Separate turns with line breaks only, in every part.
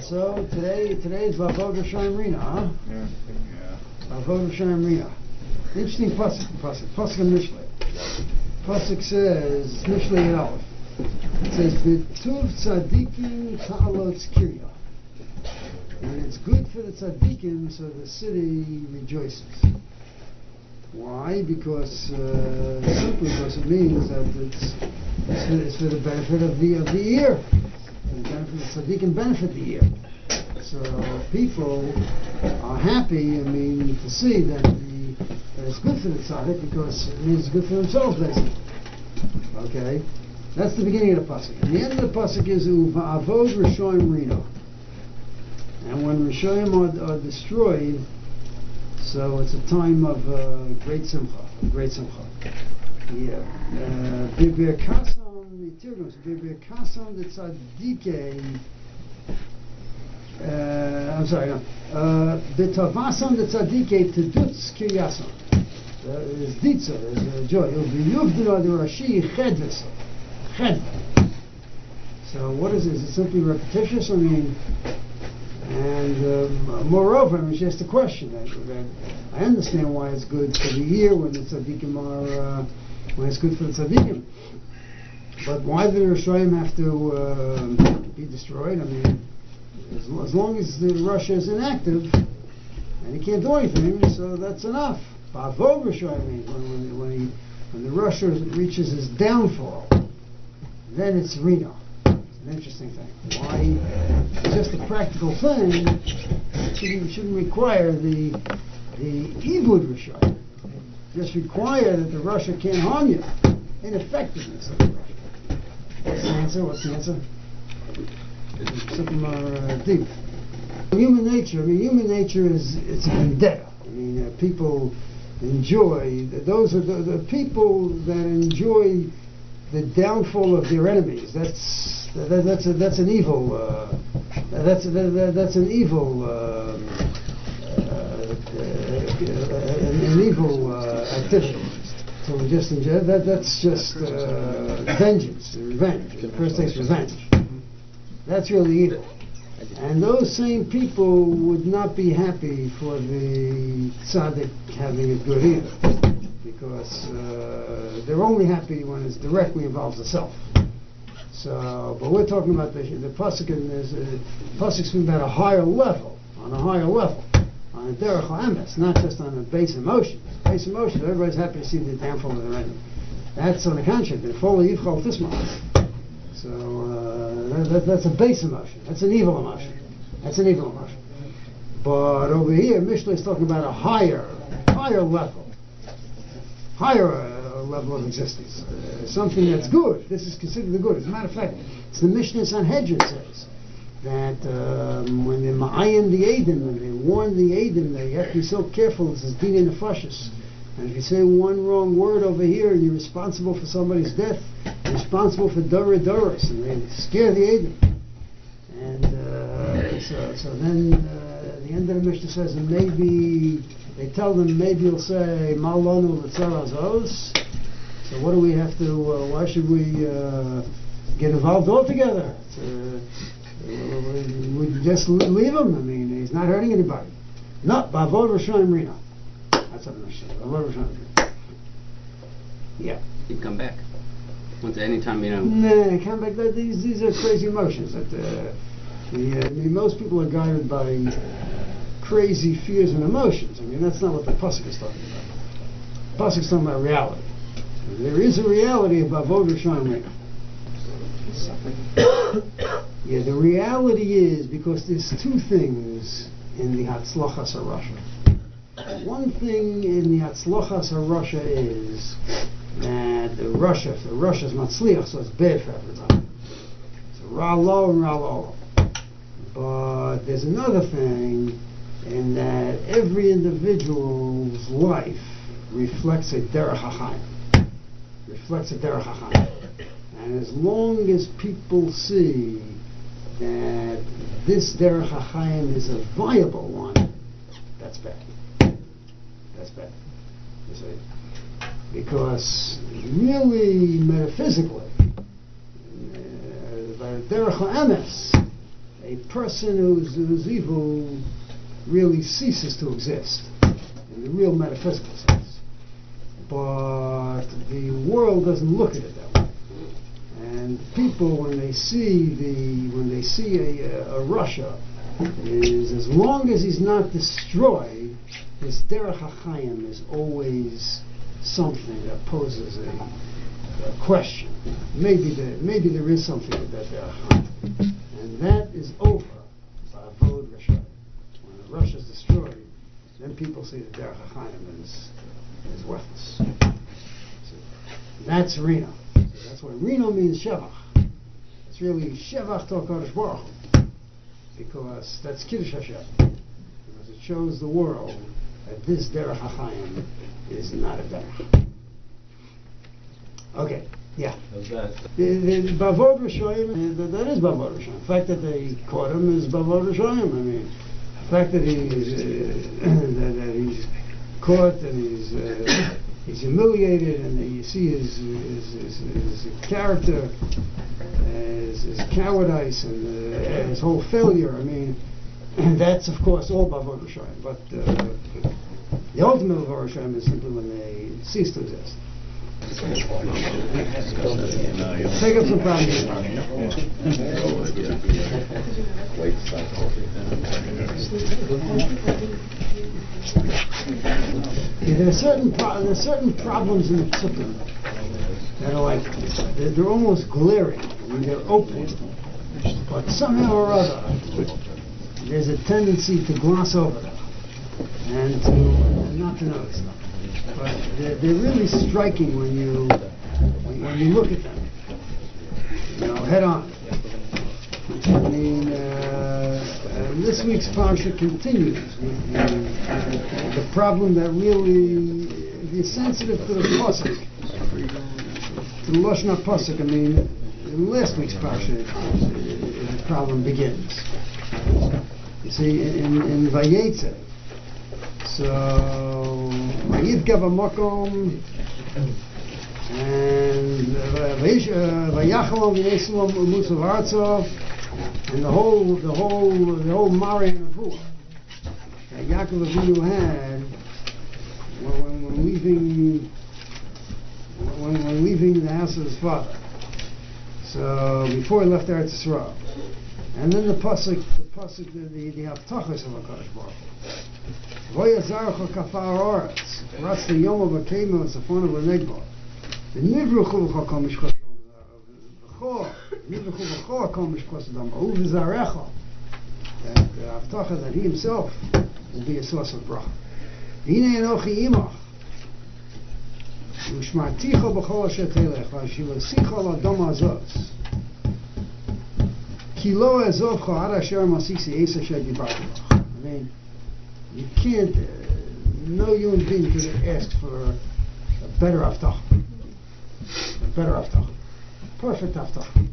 So today's Vavod Hashem Rina, huh?
Yeah.
Vavod Hashem Rina. Interesting pasuk in Mishlei. Pasuk says, Mishlei in Aleph. It says, B'tuv tzadikim ta'alot kirya. And it's good for the tzadikim, so the city rejoices. Why? Because simply because it means that it's for the benefit of the year. And the benefit of the tzaddikim benefit the year. So people are happy, to see that it's good for the tzaddik because it means it's good for themselves, basically. Okay? That's the beginning of the pasuk. And the end of the pasuk is Uva'avod Rishoyim Rino. And when Rishoyim are destroyed, so it's a time of great simcha. Yeah. B'birkasam B'birkasam the tzadikei. I'm sorry. B'tavasam the tzadikei tedutz kiryasam. There's ditza, there's joy. B'yuvdina the rashi chedvesa. So what is it? Is it simply repetitious? And moreover, it's just a question. I understand why it's good for the year when the tzaddikim are, when it's good for the tzaddikim. But why do the Rishoyim have to be destroyed? As long as Russia is inactive and he can't do anything, so that's enough. Ba'avod Rishoyim means when the Russia reaches its downfall, then it's Reno. An interesting thing. Why? It's just a practical thing. It shouldn't require the Ibud Rishoyim. Just require that the Russia can't harm you. Ineffectiveness of the Russia. What's the answer? Something more deep. Human nature is it's a vendetta. People enjoy. Those are the people that enjoy the downfall of their enemies. That's an evil. That's an evil. An evil activity. So we just enjoy that. That's just vengeance, revenge. The first takes revenge. That's really evil. And those same people would not be happy for the tzaddik having it good either, because they're only happy when it directly involves the self. So, but we're talking about the pasuk, and the pasuk speaking about a higher level, on a derech ha'emes, not just on a base emotion. Base emotion, everybody's happy to see the downfall of their enemy. That's on the contrary, the fall of Yivchal Tisma. So that's a base emotion. That's an evil emotion. But over here, Mishlei is talking about a higher level of existence. Something that's good. This is considered the good. As a matter of fact, it's the Mishnah Sanhedrin says that when they ma'ayin the Eidim, when they warn the Eidim, they have to be so careful. This is Dina Nefashis. And if you say one wrong word over here, you're responsible for somebody's death. You're responsible for Doris, and they scare the Eidim. And so then the end of the Mishnah says, and maybe they tell them, maybe you'll say Malonu l'tzarazos. So what do we have to? Why should we get involved altogether? We just leave him. He's not hurting anybody. No, Ba'avod Rishoyim Rina. That's what I'm saying. Ba'avod Rishoyim Rina. Yeah.
He'd come back. Once at any time,
Nah, come back. These are crazy emotions. Most people are guided by crazy fears and emotions. That's not what the pasuk is talking about. The pasuk is talking about reality. There is a reality of Ba'avod Rishoyim Rina. Yeah, the reality is because there's two things in the Hatzlachas HaRasha. One thing in the Hatzlachas HaRasha is that the Russia's Matzliach, so it's bad for everybody. So Ra'lo and Ra'lo. But there's another thing in that every individual's life reflects a derech hachayim. And as long as people see that this derech hachayim is a viable one, that's bad. You see? Because really, metaphysically, derech ha'emes, a a person who's evil really ceases to exist in the real metaphysical sense. But the world doesn't look at it that way. And people, when they see a Russia, is as long as he's not destroyed, his derech hachayim is always something that poses a question. Maybe there is something with that derech hachayim, and that is over by Avod Rasha. When the Russia is destroyed, then people see the derech hachayim is worthless. So that's Reno. So that's why Reno means Shevach. It's really Shevach to HaKadosh Baruch Hu, because that's Kiddush Hashem, because it shows the world that this derech hachayim is not a derech. Okay, yeah. The Bavod Rishoyim, that is Bavod Rishoyim. The fact that they caught him is Bavod Rishoyim. I mean, the fact that that he's caught and he's humiliated, and you see his character, his cowardice, and his whole failure. I mean, that's of course all Bavod Rishoyim. But the ultimate Bavod Rishoyim is simply when they cease to exist. Take up some problems. There are certain problems in the Psukim that are like they're almost glaring. I mean, they're open, but somehow or other there's a tendency to gloss over them and not to notice them. But they're really striking when you look at them, head on. I mean, this week's parsha continues with the problem that really, if you're sensitive to the pasuk, to the Lashon HaPasuk, I mean, in last week's parsha, the problem begins. You see, in Vayetze, so Vayivka b'makom and Vayachalom v'Yesulom u'musav artzov, and the whole Marian of Nevuah that Yaakov Avinu had when leaving the house of his father. So before he left Eretz Yisrael, and then the pasuk, the Avtachos of HaKadosh Baruch Hu. Voyazarcha kafar oretz, ratz the yom of Akema Safon of Lenegba. The nivruchu v'chakol mishkos v'chor, nivruchu v'chor kol mishkos adam. Uv zarecha, that Avtacha that he himself will be a source of bracha. Hine enochi imach, u'shmarticha b'chol asher telech, v'ashivosicha l'adam azos. Ki lo ezovcha ad asher masisi es asher dibarti b'ch. I mean, you can't, no human being could ask for a better Avtach. A better Avtach. Perfect Avtach.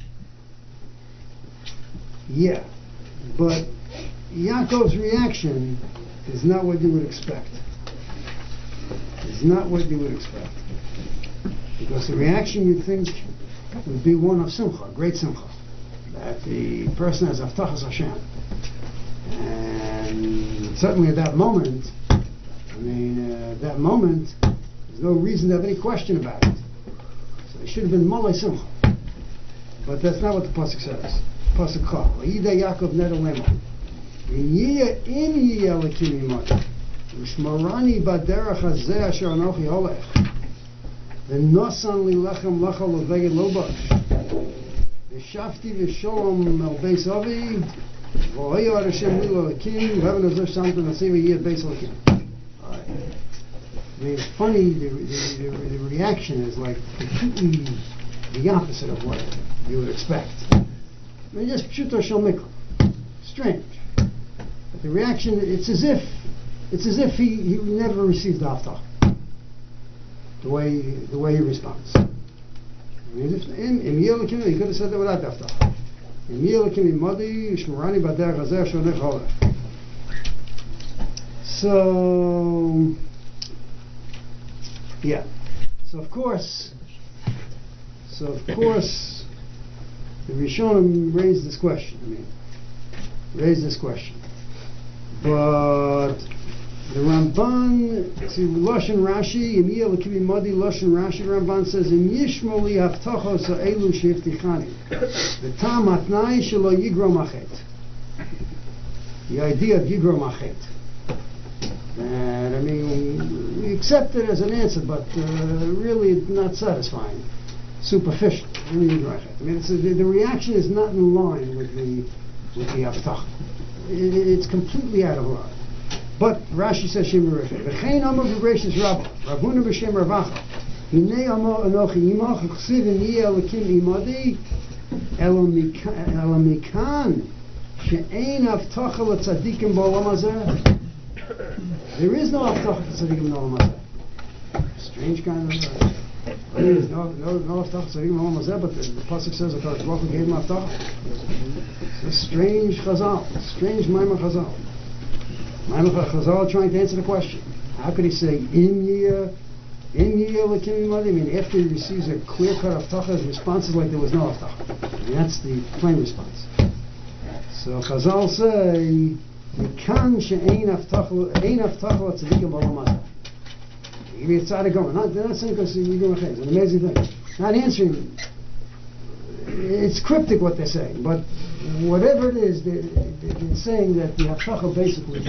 Yeah, but Yaakov's reaction is not what you would expect. It's not what you would expect. Because the reaction you'd think would be one of simcha, great simcha. That the person has Avtachas Hashem. And certainly at that moment, there's no reason to have any question about it. So it should have been Malay Simcha. But that's not what the Pasuk says. Pasuk Chal. Vayida Yaakov neder lemo. V'yiyah im yiyah lekim imata. V'shmarani baderach hazeh asher anochi holech. V'nosan li lechem lecha leveged lobash. V'shafti v'sholom el beis avi. I mean, it's funny, the reaction is like completely the opposite of what you would expect. I mean, just pshuto shel mikra. Strange. But the reaction, it's as if he never received the Avtach. The way he responds. I mean, he could have said that without the Avtach. So, yeah. So of course, the Rishonim raised this question. I mean, raise this question. But the Ramban, see, Lashon Rashi, Yemiyah L'Kivi Modi, Lashon Rashi, Ramban says, Im Yishmo Li Havtachos Ha'elu Shevtichani, V'tam Atnai Shelo Yigrom Achet. The idea of Yigrom Achet. And, I mean, we accept it as an answer, but really not satisfying. Superficial. I mean, the reaction is not in line with the Havtach. It's completely out of line. But Rashi says Shem Rishon. V'chein Amar v'Gracious Rabbah, Ravuna b'Shem Ravacha. Hinei Amar Anochi Imach Chsiv Yeh Elokim Imadi Elamikan she'ein Havtacha l'Tzadikim b'Olam Hazeh. There is no Havtacha l'Tzadikim b'Olam Hazeh. Strange kind of. There is no Havtacha l'Tzadikim b'Olam Hazeh, but the pasuk says that Kadosh Baruch Hu gave him Havtacha. It's a strange Chazal, strange Maimar Chazal. Maimar Chazal trying to answer the question. How could he say Im Yeh L'Kim Imadi? I mean, after he receives a clear-cut Havtacha, his response is like there was no Havtacha. And that's the plain response. So Chazal say, Mikan she'ein Havtacha l'Tzadikim b'Olam Hazeh. Give me a tzaddik going. They're not saying because you're doing it's an amazing thing. Not answering. It's cryptic what they're saying, but whatever it is, they're saying that the Havtacha basically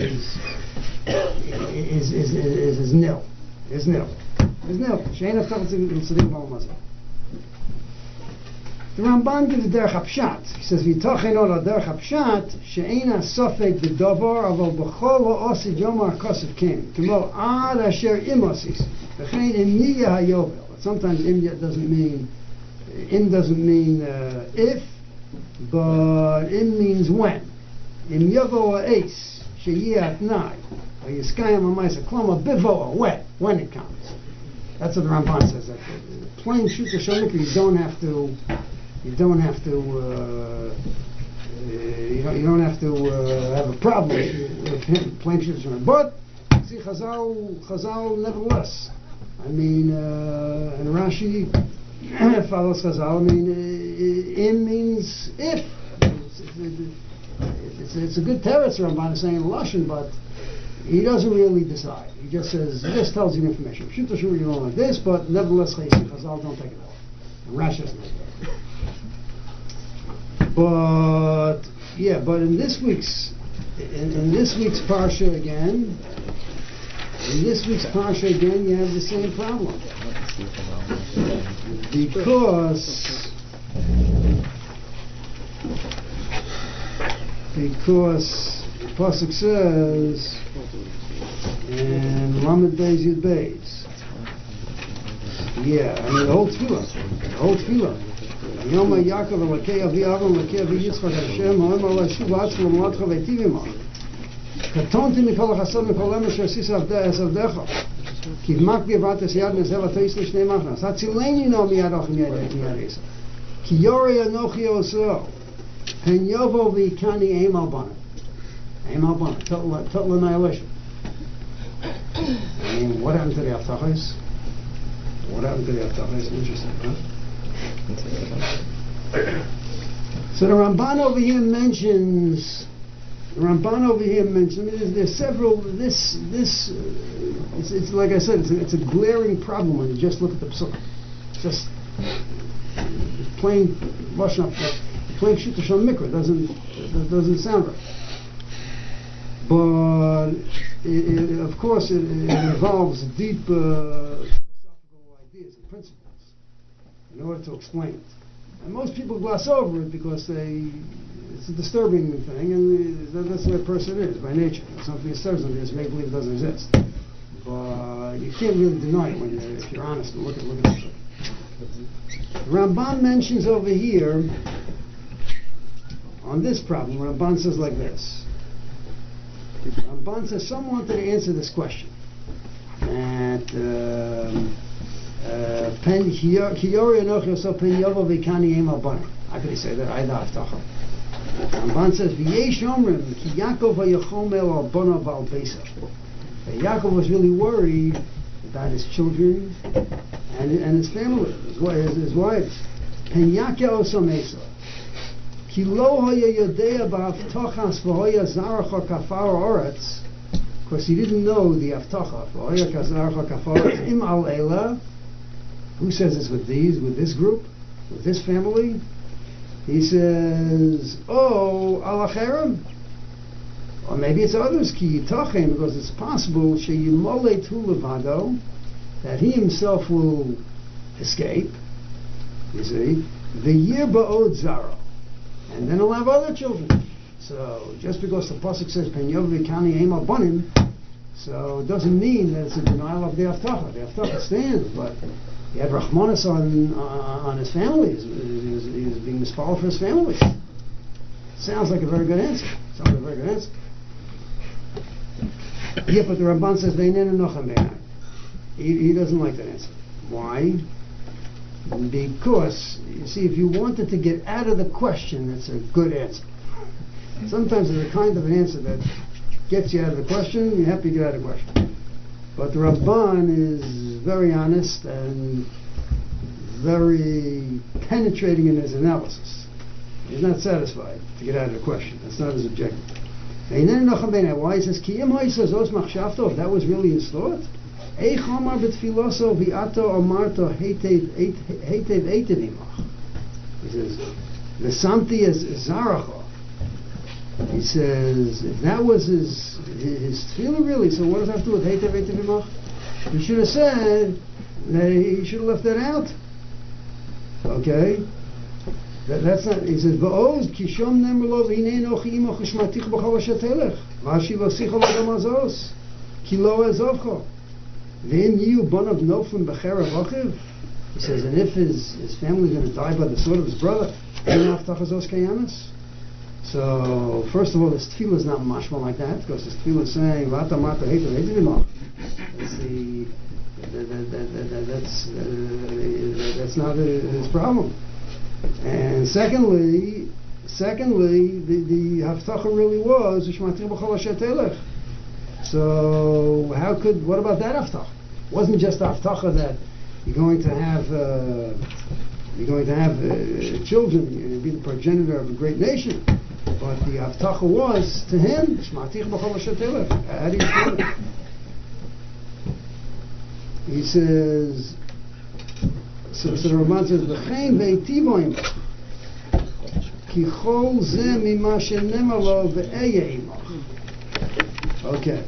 is nil. Is nil. She'ein Havtacha l'Tzadikim b'Olam Hazeh. The Ramban gives a derech hapshat. He says, "V'yitachen ol derech hapshat she'ein hasofek b'davar aval b'chol ha'osid yomar kosev ken k'mo ad asher im osis v'chein im yiyeh hayovel." Sometimes im doesn't mean if, but im means when. Im yavo ha'es she'yeh atnai v'yiskayim ha'maisa kloma bivo when it comes. That's what the Ramban says. That plain shut shomikra, you don't have to have a problem with him. Plain shut shomikra. But see, Chazal nevertheless. I mean, and Rashi follows Chazal. I mean, im means if. It's a good teretz Ramban is saying in Lashon, but he doesn't really decide. He just says, he just tells you the information. Shut you don't like this, but nevertheless, Chazal don't take it off. And Rashi doesn't take it off. But in this week's parsha again, you have the same problem. Because the pasuk says, and Lamed Beis Yud Beis. Yeah, I mean the whole tefillah. Yom Yaakov Elokei Avi Avram Elokei Avi Yitzchak Hashem Ha'omer L'Shuv Atzma L'Molatcha V'Eitiv Imach. Katonti Mikol HaChasad Mikol Emer She'asisa Avdecha Kivmak B'Yivat Yad Nezev Atois L'Shnei Machnas Hatzileni No Miyad Ochim Yad Esav Ki Yorei Anochi Oso Pen Yovo V'Yikani Eim Al Bana Total annihilation. I mean, what happened to the Havtachos? Interesting, huh? So the Ramban over here mentions. I mean, there's several. It's like I said. It's a glaring problem when you just look at the psuk. Just plain lashon, plain shut mikra doesn't sound right. But of course, it involves deep philosophical ideas and principles in order to explain it. And most people gloss over it because it's a disturbing thing, and that's the way a person is by nature. If something disturbs them, they just make believe it doesn't exist. But you can't really deny it if you're honest and look at it. The Ramban mentions over here on this problem. Ramban says like this. Ramban says someone wanted to answer this question. And how could he say that? Ramban says V'yesh omrim ki Yaakov hayachomel al bonav al beisav. Yaakov was really worried about his children and his family, his wives. Pen Yaakov osam Esau. Ki lo haya yodea ba'avtochas v'hoya zaracha kafar oretz. Of course, he didn't know the avtocha. V'hoya zaracha kafar oretz im al ela. Who says it's with this group, with this family? He says, oh, al acherem. Or maybe it's others, ki yitachem, because it's possible, sheyimole tu levado, that he himself will escape, you see, the year ba'od zara. And then he'll have other children. So just because the pasuk says pen yov v'kani eim al banim, so it doesn't mean that it's a denial of the avtacha. The avtacha stands, but he had rachmanis on his family. He was being misfollowed for his family. Sounds like a very good answer. Yeah, but the Ramban says he doesn't like that answer. Why? Because, you see, if you wanted to get out of the question, it's a good answer. Sometimes it's a kind of an answer that gets you out of the question, you have to get out of the question. But the Ramban is very honest and very penetrating in his analysis. He's not satisfied to get out of the question. That's not his objective. Why he says, if that was really his thought, he says, V'samti is zaracha. He says, if that was his tefillah really, so what does that have to do with heitev heitev imach? He should have said, he should have left that out. Okay? That's not, he says, V'oz kishom nemer v'hinei nochi imach u'shmatich b'chol ashetelech v'ashi lo sicha lo gamazos ki lo ezovcho v'im yu bonav nofim b'cherav achiv. He says, and if his family is going to die by the sword of his brother, so first of all, this tefillah is not mashma like that, because this tefillah is saying Vata Mata Heiter Heitimimach. That's not his problem. And secondly, the haftacha really was Ushmatir b'chol asher telech. So what about that haftacha? It wasn't just the haftacha that you're going to have children, you're going to be the progenitor of a great nation. But the haftacha was to him, Shmatich b'chol asher telech. How do you explain it? He says, so the Ramban says, V'chein ve'itivoim ki chol zeh mima shenemar lo ve'eya imach. Okay.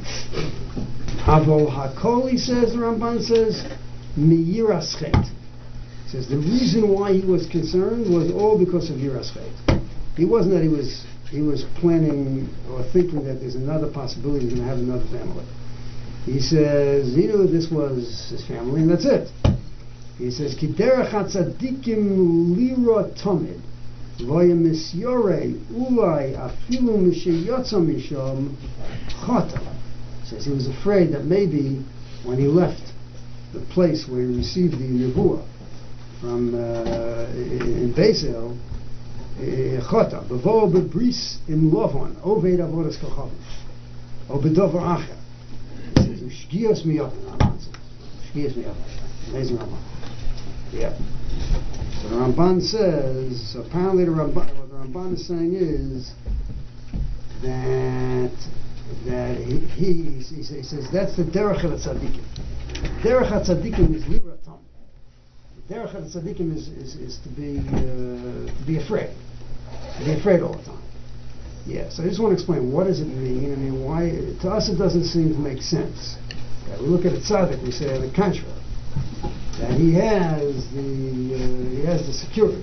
Avol hakol, he says, the Ramban says, miyiras chet. He says the reason why he was concerned was all because of yiras chet. It wasn't that he was planning or thinking that there's another possibility he's going to have another family. He says he knew this was his family and that's it. He says ki derech hatzadikim lira tomid v'ya misyorei ulai afilu mishayotza misham chata. He says he was afraid that maybe when he left the place where he received the nevuah from in Beisel, chata b'vo b'bris im lovon oved avodas kochavim o b'dover acher. He says ushgios miyot. Amazing Ramban. Yeah. So the Ramban says, apparently what the Ramban is saying is that he says that's the derech of tzaddikim. Derech of tzaddikim is lira tom. The derech of tzaddikim is to be afraid. To be afraid all the time. Yeah, so I just want to explain what does it mean. I mean, why to us it doesn't seem to make sense. Okay, we look at a tzaddik, we say on the contrary, that he has the security.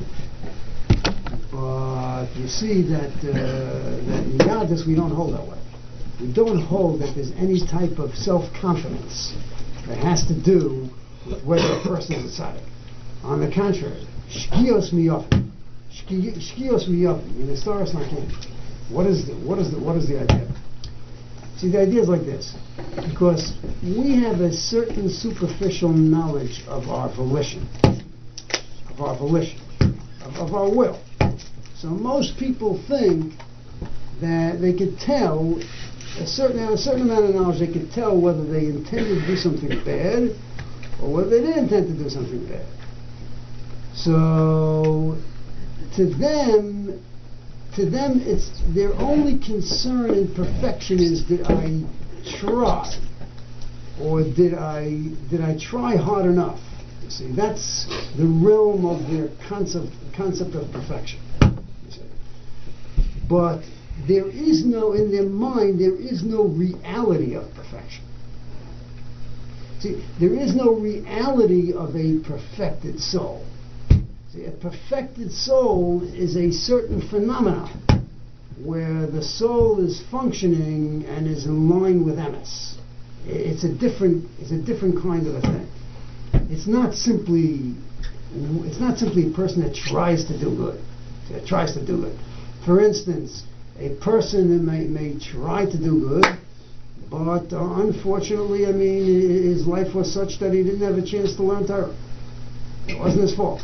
But you see that in Yadus we don't hold that way. We don't hold that there's any type of self-confidence that has to do with whether a person is a tzaddik. On the contrary, shkios miyofim. Shkios miyofim. In the Storas Nakim. What is the idea? See, the idea is like this. Because we have a certain superficial knowledge of our volition. Of our will. So most people think that they could tell a certain amount of knowledge. They could tell whether they intended to do something bad or whether they didn't intend to do something bad. So to them, it's their only concern in perfection is, did I try, or did I try hard enough? You see, that's the realm of their concept of perfection. You see. But there is no, in their mind, there is no reality of perfection. See, there is no reality of a perfected soul. See, a perfected soul is a certain phenomenon where the soul is functioning and is in line with emes. It's a different kind of a thing. It's not simply a person that tries to do good. For instance, a person may try to do good, but unfortunately, his life was such that he didn't have a chance to learn Torah. It wasn't his fault.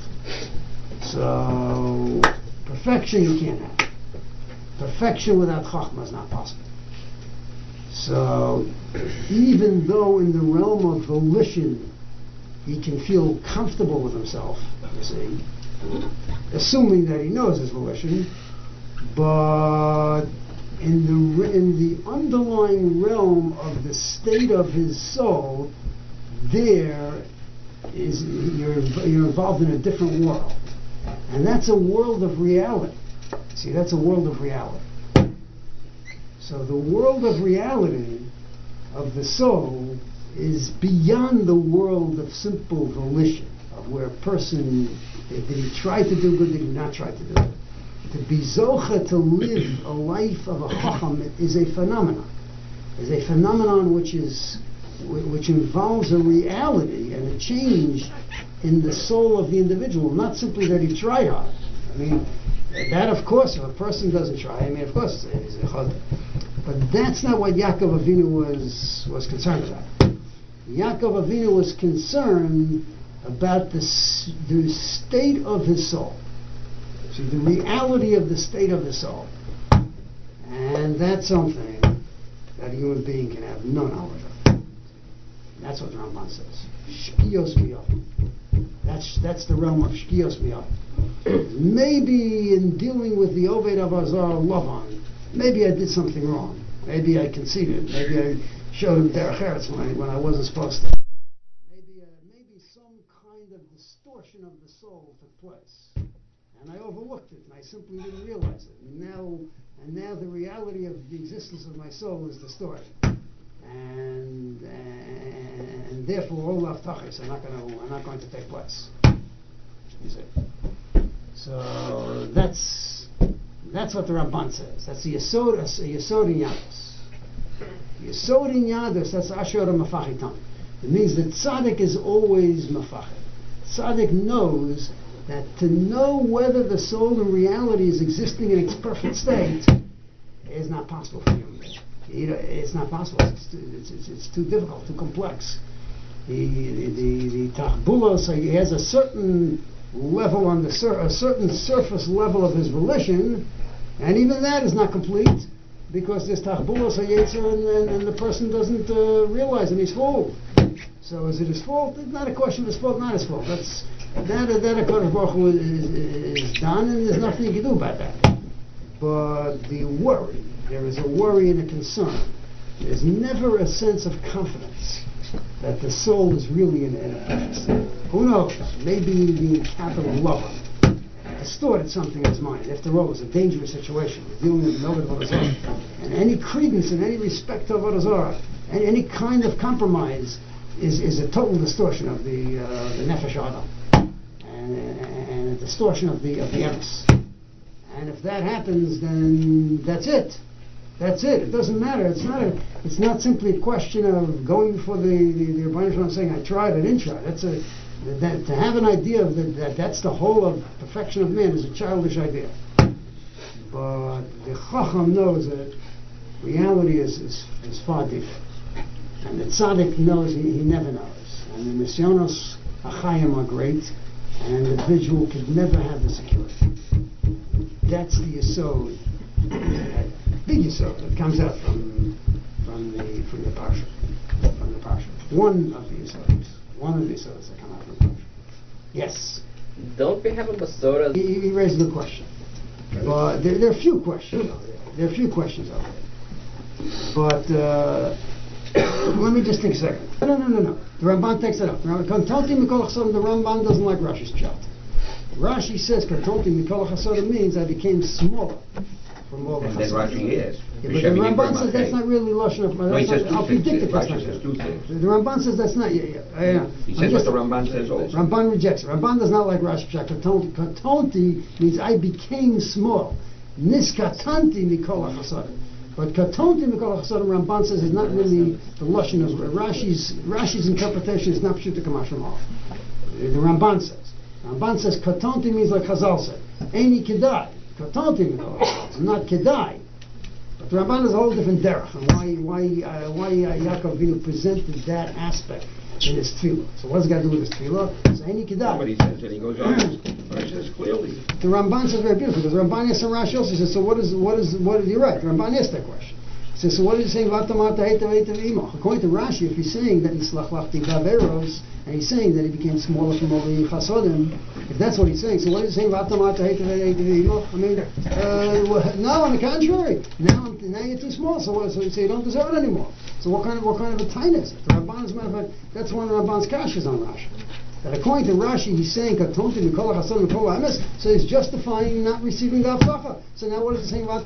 So, perfection you can't have. Perfection without Chachma is not possible. So, even though in the realm of volition he can feel comfortable with himself, you see, assuming that he knows his volition, but in the underlying realm of the state of his soul, you're involved in a different world, and that's a world of reality. See, that's a world of reality. So the world of reality of the soul is beyond the world of simple volition, of where a person, did he try to do good, did he not try to do good. To be zocha, to live a life of a chacham, is a phenomenon. Is a phenomenon which involves a reality and a change in the soul of the individual, not simply that he tried hard. That of course, if a person doesn't try, of course he's a chadar. But that's not what Yaakov Avinu was concerned about. Yaakov Avinu was concerned about the state of his soul. See, the reality of the state of the soul. And that's something that a human being can have no knowledge of. That's what the Ramban says. Shkiyos miyot. That's the realm of Shkiyos miyot. Maybe in dealing with the Oved Avazar Lavan, maybe I did something wrong. Maybe I conceded. Maybe I showed him derech eretz when I wasn't supposed to. Maybe some kind of distortion of the soul took place, and I overlooked it, and I simply didn't realize it. And now the reality of the existence of my soul is distorted, and therefore all avtachos are not going to take place. You see. So that's what the Ramban says. That's the Yesod in Yadus. Yesod in Yadus, that's Asher Mafachitam. It means that tzaddik is always mafachid. Tzaddik knows that to know whether the soul in reality is existing in its perfect state is not possible for human being. It's not possible. It's too difficult, too complex. The tachbulos, he has a certain level on a certain surface level of his volition, and even that is not complete because there's tachbulos hayetzer and the person doesn't realize and he's fooled. So is it his fault? It's not a question of his fault, not his fault. That HaKadosh Baruch Hu is done, and there's nothing you can do about that. But the worry, there is a worry and a concern. There's never a sense of confidence that the soul is really in a perfect state. Who knows? Maybe the capital lover distorted something in his mind. After all, it's a dangerous situation. We're dealing with Novid Avodah Zarah. And any credence and any respect to Avodah Zarah, and any kind of compromise is a total distortion of the Nefesh Adam. And a distortion of the emes. And if that happens, then that's it. That's it. It doesn't matter. It's not simply a question of going before the Rebbeinu Shalom saying I tried, I didn't try. To have an idea of that's the whole of perfection of man is a childish idea. But the Chacham knows that reality is far deeper. And the Tzaddik knows he never knows. And the Nisyonos Achayim are great, and an individual could never have the security. That's the Yesod, big Yesod that comes out from the Parsha. One of the Yesods that come out from the Parsha. Yes.
Don't we have a Masorah?
He raised a good question. But there are a few questions out there. There are a few questions out there. But let me just think a second. No. The Ramban takes it up. The Ramban doesn't like Rashi's pshat. Rashi says Katonti Mikol Chasodim means I became smaller from all the
And then Rashi is.
Yeah, but the Ramban says that's not really Lashon of
No, he says
I'll
two
predict
things.
it. That's not
Rashi says two things.
The Ramban says that's not. Yeah.
He says what the Ramban says also.
Ramban rejects it. Ramban does not like Rashi pshat. Katonti means I became small. Niskatanti Mikol Chasodim. But Katonti Mikol Chasodim, Ramban says is not really the Lashon of Rashi's interpretation is not Pshuta Kamash Ramal. The Ramban says. Ramban says Katonti means like Chazal said. Eini Kedai. Katonti Mikol Chasodim. Not Kedai. But the Ramban is a whole different derech. And why Yaakov Avinu presented that aspect in his tefillah. So what's it got to do with his tefillah? So Eini Kedai.
But he says, and he goes on. Rashi says clearly.
The Ramban says very beautiful because the Ramban asks Rashi also. He says, so what is you're right. The Ramban asked that question. He says, so what is he saying? According to Rashi, if he's saying that he's slachlachti gaveros, and he's saying that he became smaller from all the chasodim, if that's what he's saying, so what is he saying? I mean, no, on the contrary. Now you're too small, so you don't deserve it anymore. So what kind of a tine is it? The Ramban, as a matter of fact, that's one of the Ramban's kashas on Rashi. That according to Rashi, he's saying Katonti Mikol Chasodim Mikol Emes, so he's justifying not receiving the Avtacha. So now what is he saying? No,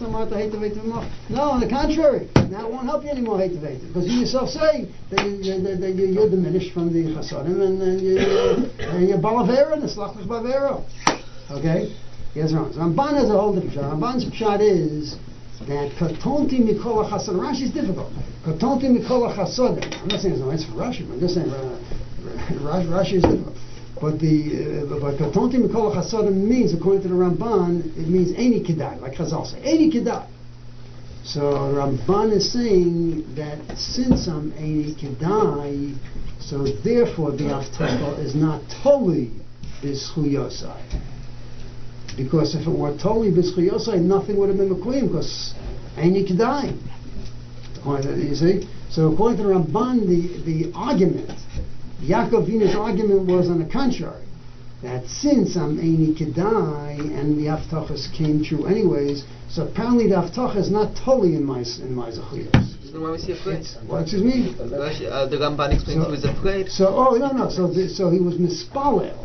on the contrary. Now it won't help you anymore, because you yourself say that you're diminished from the Chasodim and you're Balavera and it's Lachlach Bavera. Okay? Yes, wrong. So Ramban has a whole different pshat. Ramban's pshat is that Katonti Mikol Chasodim. Rashi is difficult. Katonti Mikol Chasodim. I'm not saying there's no answer for Rashi, but I'm just saying. Rashi is difficult. But Katonti Mikol Chasodim means, according to the Ramban, it means Eini Kedai, like Chazal say, Eini Kedai. So Ramban is saying that since I'm Eini Kedai, so therefore the Avtacha is not totally B'Zchuyosai. Because if it were totally B'Zchuyosai, nothing would have been Mekuyim, because Eini Kedai. You see? So according to the Ramban, the argument, Yaakov Avinu's argument was on the contrary, that since I'm Eini Kedai and the Avtachas came true anyways, so apparently the Avtach is not totally in my Zechuyos.
Then why was he afraid?
What, excuse me?
The Ramban explains he was afraid.
So he was mispalel.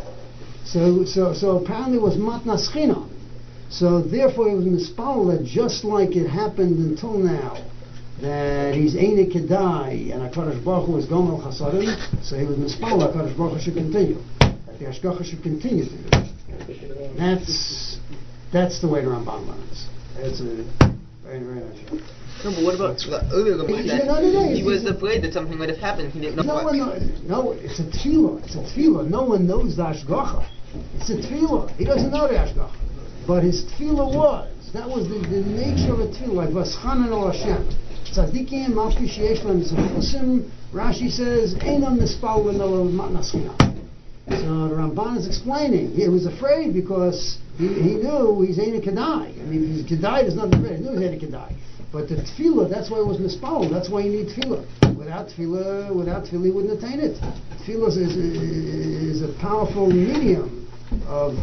So apparently it was matnas chinam. So therefore he was mispalel that just like it happened until now, that he's Eini Kedai and HaKadosh Baruch Hu is Gomel Chasadim, so he was mispalel HaKadosh Baruch Hu should continue. That the Hashgacha should continue to do. That's the way the Ramban learns. It's a very, very nice.
No, but what about the earlier Ramban? He was afraid that something might have happened. He didn't know what.
No, it's a tefillah. No one knows the Hashgacha. It's a tefillah. He doesn't know the Hashgacha. But his tefillah that was the nature of a tefillah, like Vaschanan al Hashem. Tzadikim, Malfi Sheyesh Lem Zechusim, Rashi says, Einam Mispal V'Nolo Matnas Chinam. So the Ramban is explaining, he was afraid because he knew he's Eini Kedai. I mean, if he's Kedai, there's nothing afraid. He knew he's Eini Kedai. But the tefillah, that's why it was mispal. That's why you need tefillah. Without tefillah, he wouldn't attain it. Tefillah is a powerful medium of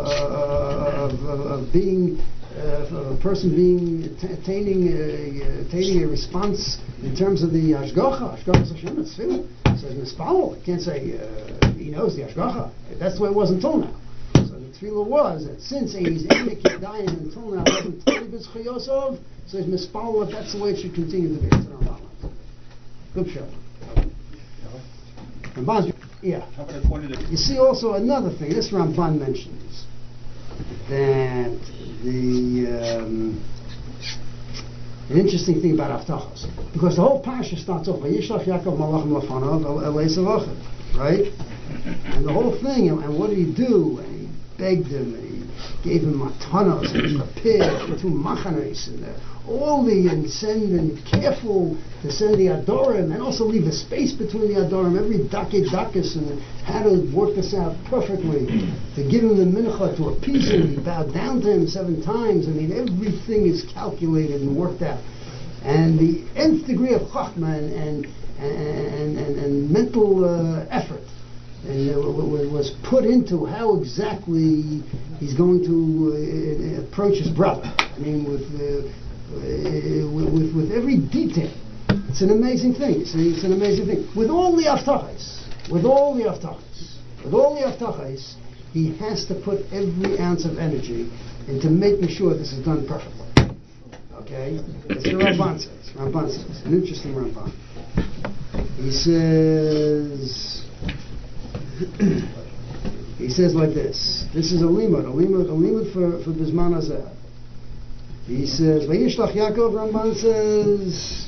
being a person attaining a response in terms of the Hashgacha. Hashgacha Hashem, it's tefillah. It says mispal. You can't say he knows the Hashgacha. That's the way it was until now. So the tefillah was that since he's Eini Kedai and until now wasn't totally b'Zchuyosov, so he's mispal. That's the way it should continue to be. Good shot. Ramban, yeah. You see also another thing. This Ramban mentions that an interesting thing about Avtachos, because the whole parasha starts off by Yishlach Yaakov Malachim Lafanav Elei Savachim, right? And the whole thing, and what did he do? And he begged him, and he gave him matanos, and he prepared 2 machanes, and careful to send the adorim, and also leave a space between the adorim, every dakas, and how to work this out perfectly, to give him the mincha, to appease him. He bowed down to him 7 times. I mean, everything is calculated and worked out. And the nth degree of chachma and mental effort was put into how exactly he's going to approach his brother. I mean, with every detail. It's an amazing thing. It's an amazing thing. With all the aftachas, he has to put every ounce of energy into making sure this is done perfectly. Okay? It's the Ramban says. An interesting Ramban. He says like this. This is a limud for Bisman Hazeh. He says, Vayishlach Yaakov, Ramban says,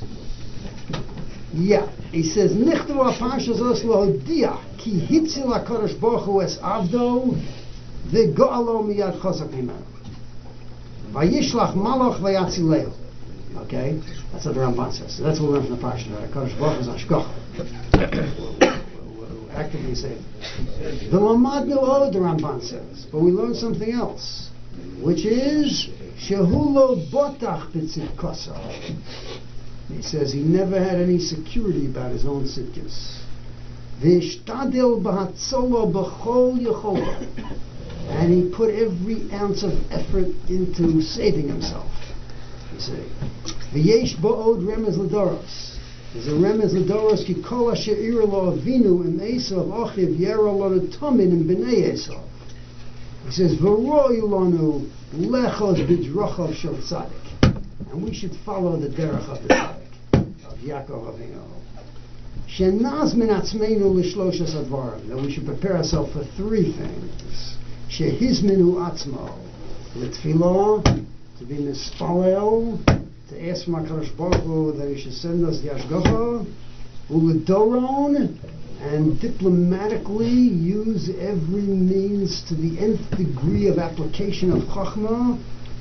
he says, Nichtav HaParsha Zos Lohodia, Ki Hitzil HaKadosh Baruch Hu Es Avdo, V'go'alo Miyad Chazak Mimenu. Vayishlach Malach Vayatzileo. Okay? That's what the Ramban says. So that's what we learn from the Parsha. That HaKadosh Baruch Hu is Hashgacha. We're actively saying. The Lamadnu Od, the Ramban says. But we learn something else, which is, Shehulo Botach B'tzidkosa. He says he never had any security about his own tzidkus. V'ishtadil b'hatzolo b'chol yecholo. And he put every ounce of effort into saving himself. You see. V'yesh bo'od remez l'doros. There's a remez l'doros ki kol asher ira lo avinu im Esav achiv yera lo netomin im b'nei Esav. He says, V'royu lanu lechos b'drachav shel tzadik. And we should follow the derech of the tzaddik, of Yaakov Avinu. Shenaz min atzmeinu l'shloshas advarim. That we should prepare ourselves for three things. Shehizminu atzmo, l'tfilah, to be mispalel, to ask from HaKadosh Baruch Hu that He should send us the Hashgacha, u'ledoron, and diplomatically use every means to the nth degree of application of Chachma,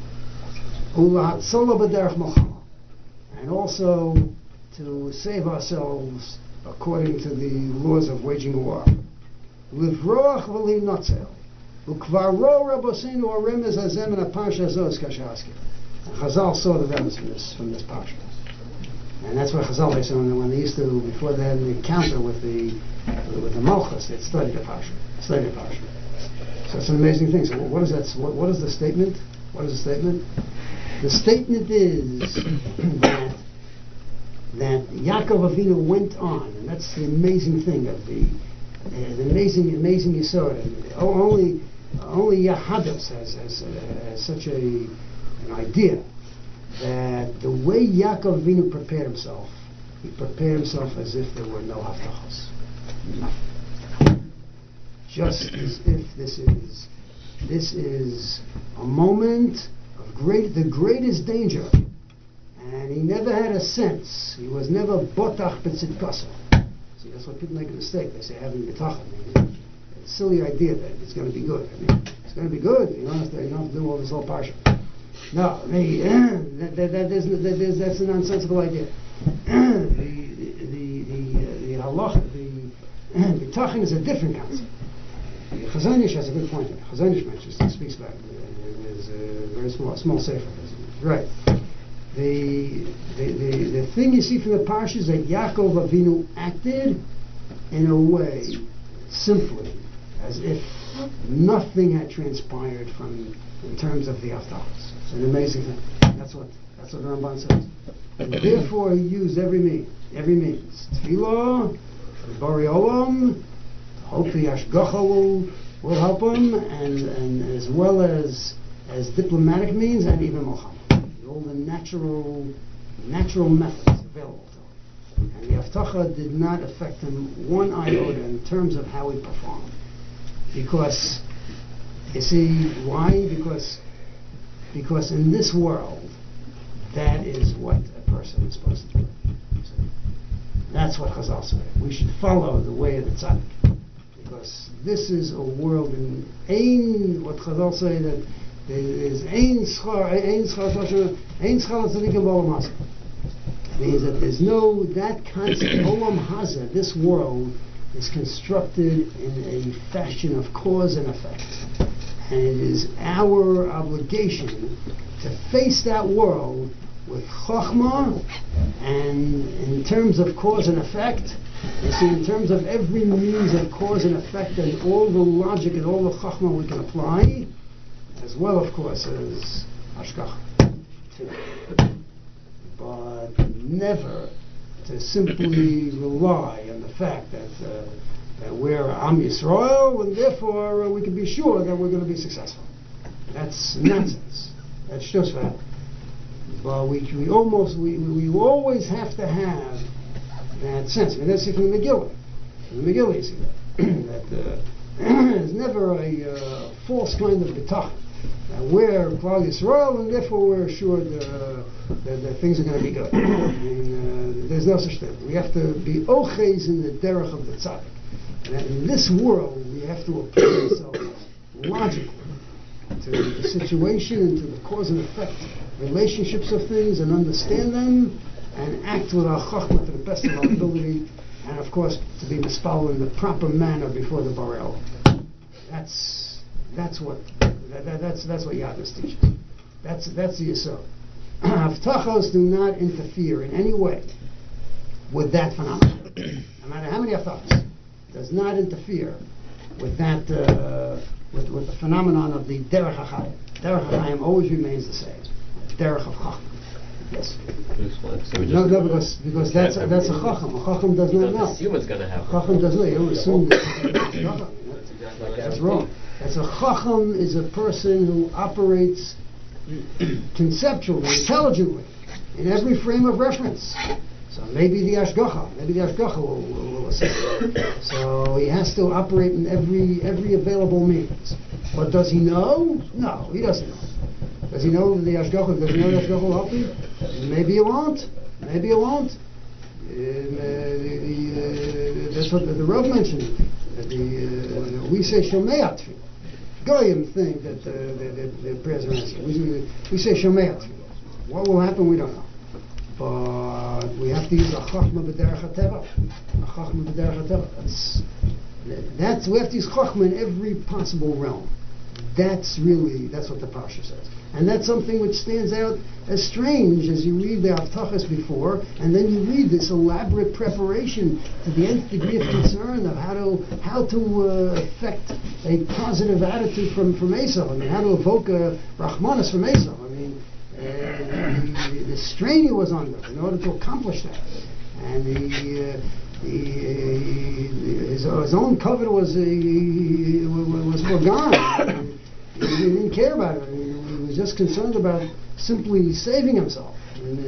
and also to save ourselves according to the laws of waging war. Livroach v'li notzel. Ukvaro rabosenu aremez hazem and apasha zos kashaski. Chazal saw the remez from this parsha. And that's why Chazal, they said when they used to, before they had an encounter with the Malchus, they'd studied the parsha. So it's an amazing thing. So what is that? What is the statement? What is the statement? The statement is that Yaakov Avinu went on, and that's the amazing thing of the amazing Yisod. Only Yahados has such an idea that the way Yaakov Avinu prepared himself, he prepared himself as if there were no haftachos, nothing. Just as if this is a moment of the greatest danger, and he never had a sense. He was never botach b'tzidkosa. See, that's why people make a mistake. They say having bitachon. It's a silly idea that it's going to be good. I mean, it's going to be good. You don't have to do all this whole parsha. No, that's a nonsensical idea. The halacha, the bitachon is a different concept. Chazon Ish has a good point. Chazon Ish mentions, he speaks about it. There's a very small sefer. Right. The thing you see from the parsha is that Yaakov Avinu acted in a way simply as if nothing had transpired in terms of the Haftarahs. It's an amazing thing. That's what the Ramban says. And therefore he used every means. Tefillah, Bari Olam, hope the Hashgacha will help him, and as well as diplomatic means and even Milchama. All the natural methods available to him. And the Haftacha did not affect him one iota in terms of how he performed. Because, you see, why? Because in this world, that is what a person is supposed to do. That's what Chazal said. We should follow the way of the tzaddik. Because this is a world in Ein, what Chazal say that there is Ein Schar Tzadikim B'Olam Hazeh. Means that there's no, that concept, Olam Hazeh, this world is constructed in a fashion of cause and effect. And it is our obligation to face that world with Chokhmah, and in terms of cause and effect, You see, in terms of every means of cause and effect and all the logic and all the chachma we can apply, as well, of course, as hashgacha. But never to simply rely on the fact that we're Am Yisrael, and therefore we can be sure that we're going to be successful. That's nonsense. That's just that. But we always have to have that sense. I mean, that's in the Megillah. In the Megillah, you see that there's never a false kind of bitachon. We're Klal Yisrael, and therefore we're assured that things are going to be good. I mean, there's no such thing. We have to be oches in the derech of the tzaddik. And in this world, we have to apply ourselves logically to the situation and to the cause and effect relationships of things and understand them and act with our chachma to the best of our ability, and of course to be mispal in the proper manner before the Borel. That's what Yadus teaches. That's the yisod. Haftachos do not interfere in any way with that phenomenon. No matter how many haftachos, does not interfere with that with the phenomenon of the derech hachayim. Derech hachayim always remains the same. Derech of chacham. Yes. No, because that's a chacham. A chacham does not know.
Assume it's going to happen.
Chacham does not. You don't assume that. That's wrong. That's a chacham is a person who operates conceptually, intelligently, in every frame of reference. So maybe the Ashgacha will assist. So he has to operate in every available means. But does he know? No, he doesn't know. Does he know the Ashgacha? Does he know the Ashgacha will help him? Maybe he won't. Maybe he won't. That's what the Rav mentioned. We say Shomei Tefillah. Goyim think that the prayers are answered. We say Shomei Tefillah. What will happen? We don't know. But we have to use a chachma b'derech hateva. A chachma b'derech hateva. That's we have to use chachma in every possible realm. That's what the parsha says, and that's something which stands out as strange as you read the Haftachas before, and then you read this elaborate preparation to the nth degree of concern of how to affect a positive attitude from Esav. I mean, how to evoke a Rahmanas from Esav. I mean. The strain he was under in order to accomplish that, and his own covet was forgone. He didn't care about it. He was just concerned about simply saving himself in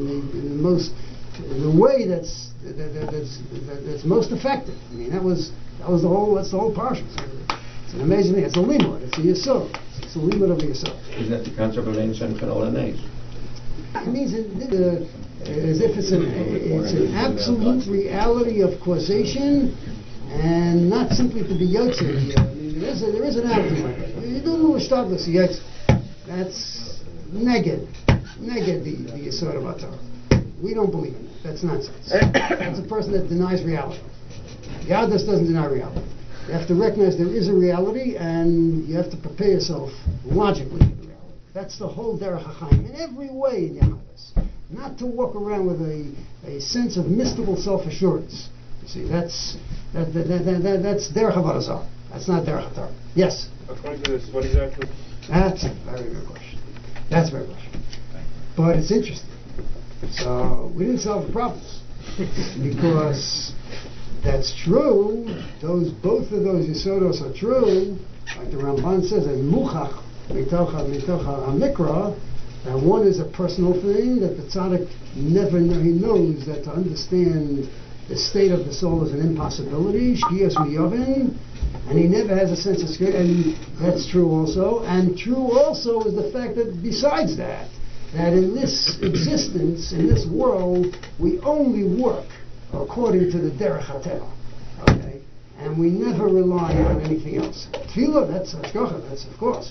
the way that's most effective. I mean, that's the whole parsha. It's an amazing thing. It's a limud. It's a yisod. It's a limud of a yisod.
Is that the concept of Ein Shem Chanol Anais?
It means as if it's an absolute reality of causation, and not simply to be yotzer. I mean, there is an attitude like that. You don't know what to see. That's neged the yisod of Torah. We don't believe in that. That's nonsense. That's a person that denies reality. Yadus doesn't deny reality. You have to recognize there is a reality, and you have to prepare yourself logically for the reality. That's the whole derech hachayim in every way in Yahadus. Not to walk around with a sense of mystical self-assurance. You see, that's derech avodah zarah. That's not derech Torah. Yes.
According to this, what exactly?
That's a very good question. That's a very good question. But it's interesting. So we didn't solve the problems because. That's true. Both of those yisodos are true. Like the Ramban says, as muchach mitocha hamikra, that one is a personal thing that the tzaddik never he knows that to understand the state of the soul is an impossibility. Shkiyas miyovin, and he never has a sense of security. And that's true also. And true also is the fact that besides that in this existence, in this world, we only work according to the derech hateva, okay, and we never rely on anything else. Tefillah, that's hashgacha, that's of course.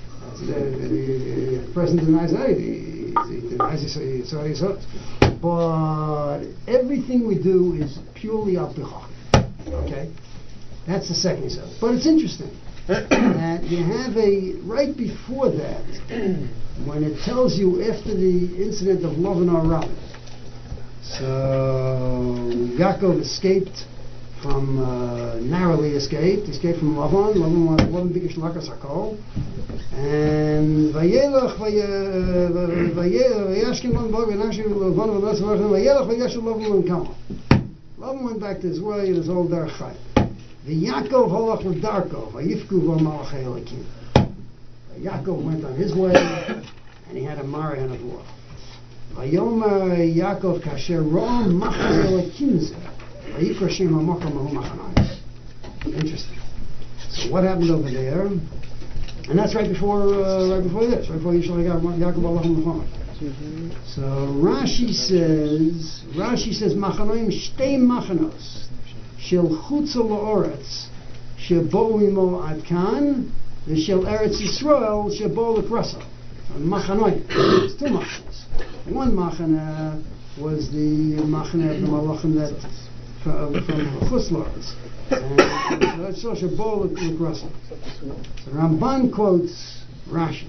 The person denies that, he denies yisod. But everything we do is purely al pi chachma, okay. That's the second yisod. But it's interesting that you have right before that, when it tells you after the incident of Lavan Aram. So Yaakov escaped from, narrowly escaped from Lavan. Lavan bigish lakas hakol. And Vayelach Vayashkin Lavan Vayashkin Lavan Vayelach Vayashkin Lavan Kama. Lavan went back to his way in his old Derech Chai. The Yaakov halach l'darko vayifku v'malachei Elokim. Yaakov went on his way, and he had a Mari and a Vua. Vayomer Yaakov kasher ro'am machane Elokim zeh vayikra shem ha'makom ahu machanayim. Interesting. So what happened over there? And that's right before this, right before Yisrael Yaakov Alachim Muhammad. So Rashi says machanayim shtei machanos. Shel chutza la'oretz shebo imo ad kan v'shel eretz Yisrael shebo l'krasa. Machanoim. It's two machanos. One machana was the machana of the malachim that from chutz la'oretz, and that's so shebo l'krasa. So Ramban quotes Rashi.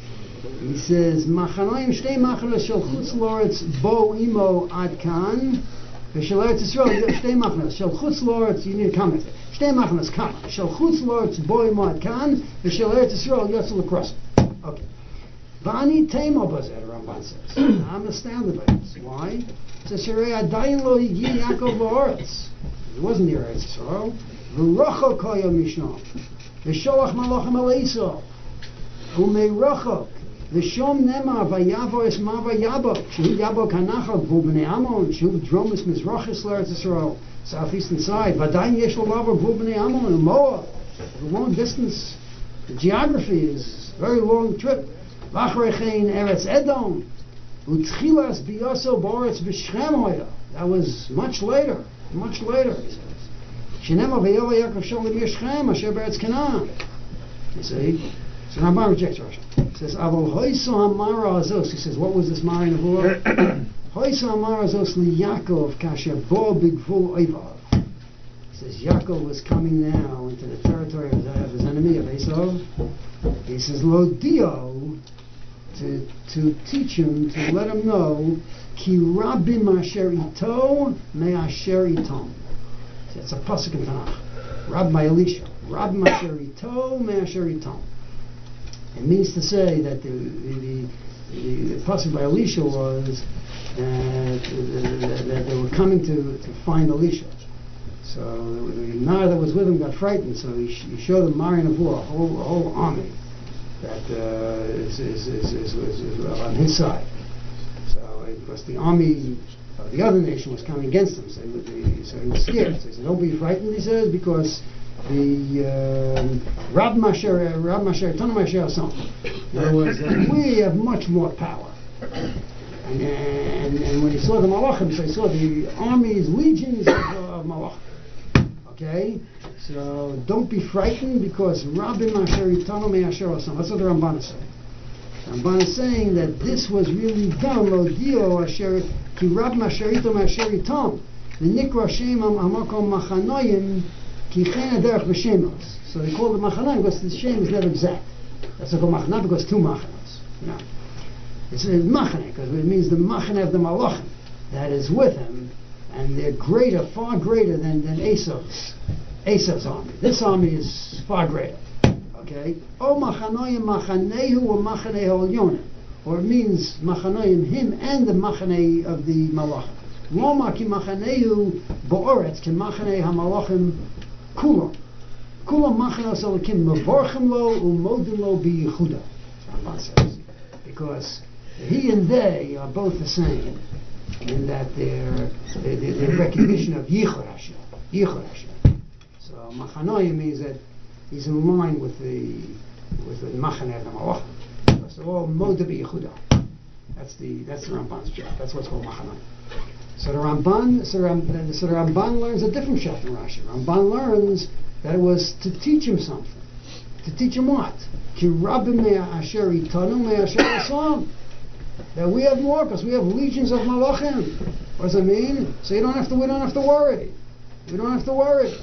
He says machanoim shtei machanos shel chutz la'oretz bo imo ad kan. Shel Eretz Yisrael, shtei machnas. Shel chutz la'oretz, you need to comment. Shtei machnas kan. Shel chutz la'oretz boi mod kan. Shel Eretz Yisrael yotzel l'kros. Okay. V'ani teimo bazer, Ramban says. I'm astounded by this. Why? It says Sherei adayin lo higi Yaakov la'oretz. He wasn't near Eretz Yisrael. V'rochok koyo mishnom. V'sholach malachim el Esau. U'meirachok. V'shom nemar vayavo es ma vayabo. Shehu yabo kanachal v'u b'nei Amon. Shehu dromis mizrachis l'Eretz Yisrael. Southeastern side. V'adayin yesh lo lavo v'u b'nei Amon and Moab. The long distance. The geography is a very long trip. V'achrechein Eretz Edom. U'tchilas biyoso b'oretz b'Shechem hoya. That was much later. Much later, he says. Shenemar v'yova Yaakov sholem yeshchem asher b'Eretz Canaan. You see? So Ramban rejects Rashi. He says, Avol hoiso hamara azos. He says, what was this Mari Nevuah? Hoiso hamara azos li Yaakov kasher bo bigvul oivav. He says, Yaakov was coming now into the territory of his enemy, of Esau. He says, lo dio, to teach him, to let him know, ki rabim asher ito me asher itom. That's a pasuk in Tanakh. Rab by Elisha. Rabim asher ito me asher itom. It means to say that the pasuk by Elisha was that they were coming to find Elisha. So the Nara that was with him got frightened. So he showed them Mari Nevuah, a whole army that is on his side. So it was the army of the other nation was coming against him. So he was scared. So he said, "Don't be frightened," he says, because the Rab Masher Tana Masher son. In other words, we have much more power. And when he saw the Malachim, so he saw the armies, legions of Malachim. Okay, so don't be frightened, because Rabbi Masher Tana Masher son. That's what the Ramban is saying. Ramban is saying that this was really done. Lo dio asher ki Rab Masher Masher Tom. The Nikra Shem Hamakom Machanoyim. So they call it Machana because the Shem is never exact. That's not called Machana because two Machanas. No. It's Machane because it means the Machane of the Malachim that is with him, and they're greater, far greater than Esau's army. This army is far greater. Okay? O Machanoyim Machanehu or Machanehu Elyonim. Or it means Machanoyim, him and the Machane of the Malachim. Loma ki Machanehu Bo'oretz ki Machane HaMalachim Kulam machanos elokim mevorchim lo umodim lo biyichuda. Ramban says, because he and they are both the same in that their recognition of Yichud Hashem. So machanoim means that he's in line with the machaneh of the malachim. So all modim biyichuda. That's the Ramban's job. That's what's called machanoim. So the Ramban learns a different shot than Rashi. Ramban learns that it was to teach him something. To teach him what? Ki rabim me'asher itanu me'asher asam. That we have more, because we have legions of malachim. What does it mean? So we don't have to worry. We don't have to worry.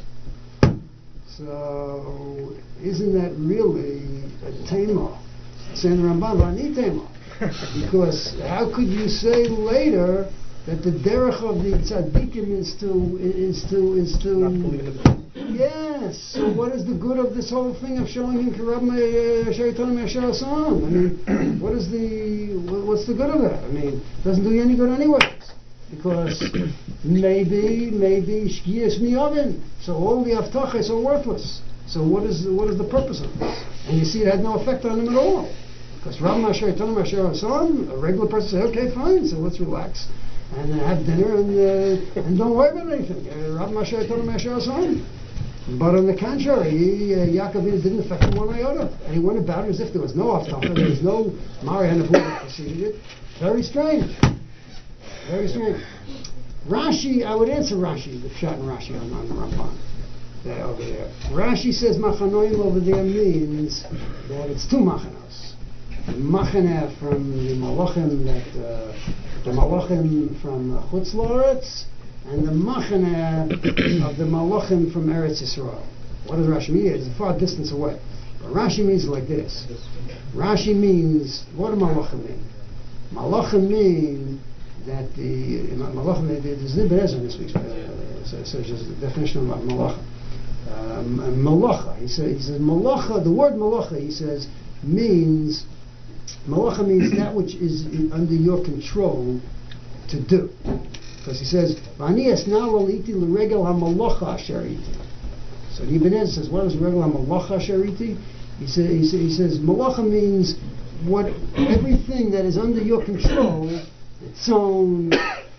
So isn't that really a tema? Saying the Ramban, I need tema. Because how could you say later that the derech of the tzaddikim is to
Not believing in the
yes. So what is the good of this whole thing of showing him Kirab Shaitan Mashar Son? I mean, what's the good of that? I mean, it doesn't do you any good anyways. Because maybe Shkiyas Miyavin. So all the Aftachas are worthless. So what is the purpose of this? And you see it had no effect on him at all. Because Rab Mashar Ton Mashar Son, a regular person said, okay, fine, so let's relax and have dinner and don't worry about anything. Rab Mashar Ton Mashar Son. But on the contrary, Yaakov didn't affect him one iota. And he went about it as if there was no Aftacha, there was no Marian who preceded it. Very strange. Very strange. Rashi, I would answer Rashi, the Pshat and Rashi on the Ramban. Over there. Rashi says Machanoim over there means that it's two Machanos. Machana from the Malachim the Malachim from Chutz La'aretz, and the Machana of the Malachim from Eretz Yisrael. What does Rashi mean? It's a far distance away. But Rashi means like this. Rashi means, what do Malachim mean? Malachim mean that the Malachim, there's Ibn Ezra in this week's so just the definition of Malachim. Malacha, he says Malacha, the word Malacha, he says, means, Malacha means that which is under your control to do. Because he says, V'ani esnal aliti l'regel ha-malacha asheriti. So the Ibn Ezra says, what is regel ha-malacha asheriti? He says, Malacha means what everything that is under your control, its own,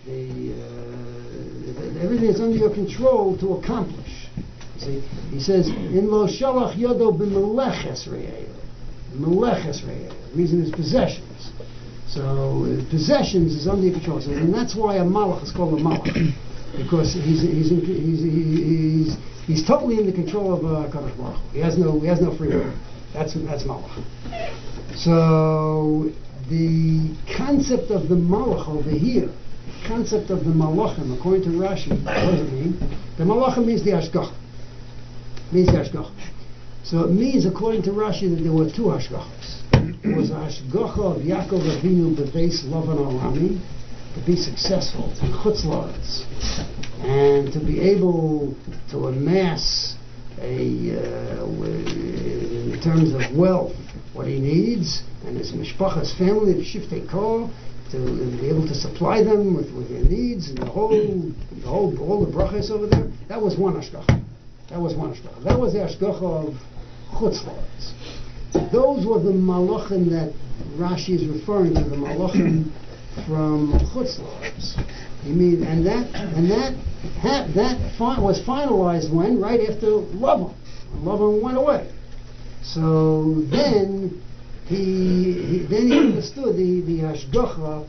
everything that's under your control to accomplish. He says, in lo shalach yodo b'meleches re'el. Meleches re'el means in his possessions. So possessions is under your control. So, and that's why a malach is called a malach, because he's totally in the control of Kadosh Baruch Hu. He has no free will. That's malach. So the concept of the malach over here, concept of the malachim, according to Rashi, what does it mean? The malachim means the hashgacha. So it means, according to Rashi, that there were two hashgachas. There was a hashgacha of Yaakov Avinu b'beis Lavan Arami, to be successful in Chutz La'aretz, and to be able to amass in terms of wealth, what he needs, and his mishpacha's family, the shiftei kol, to be able to supply them with their needs, and all the brachas over there. That was one hashgacha. That was the hashgacha of Chutz La'aretz. Those were the malachim that Rashi is referring to, the malachim from Chutz La'aretz. You mean, and that was finalized when? Right after Lavan. Lavan went away. So then he understood the hashgacha.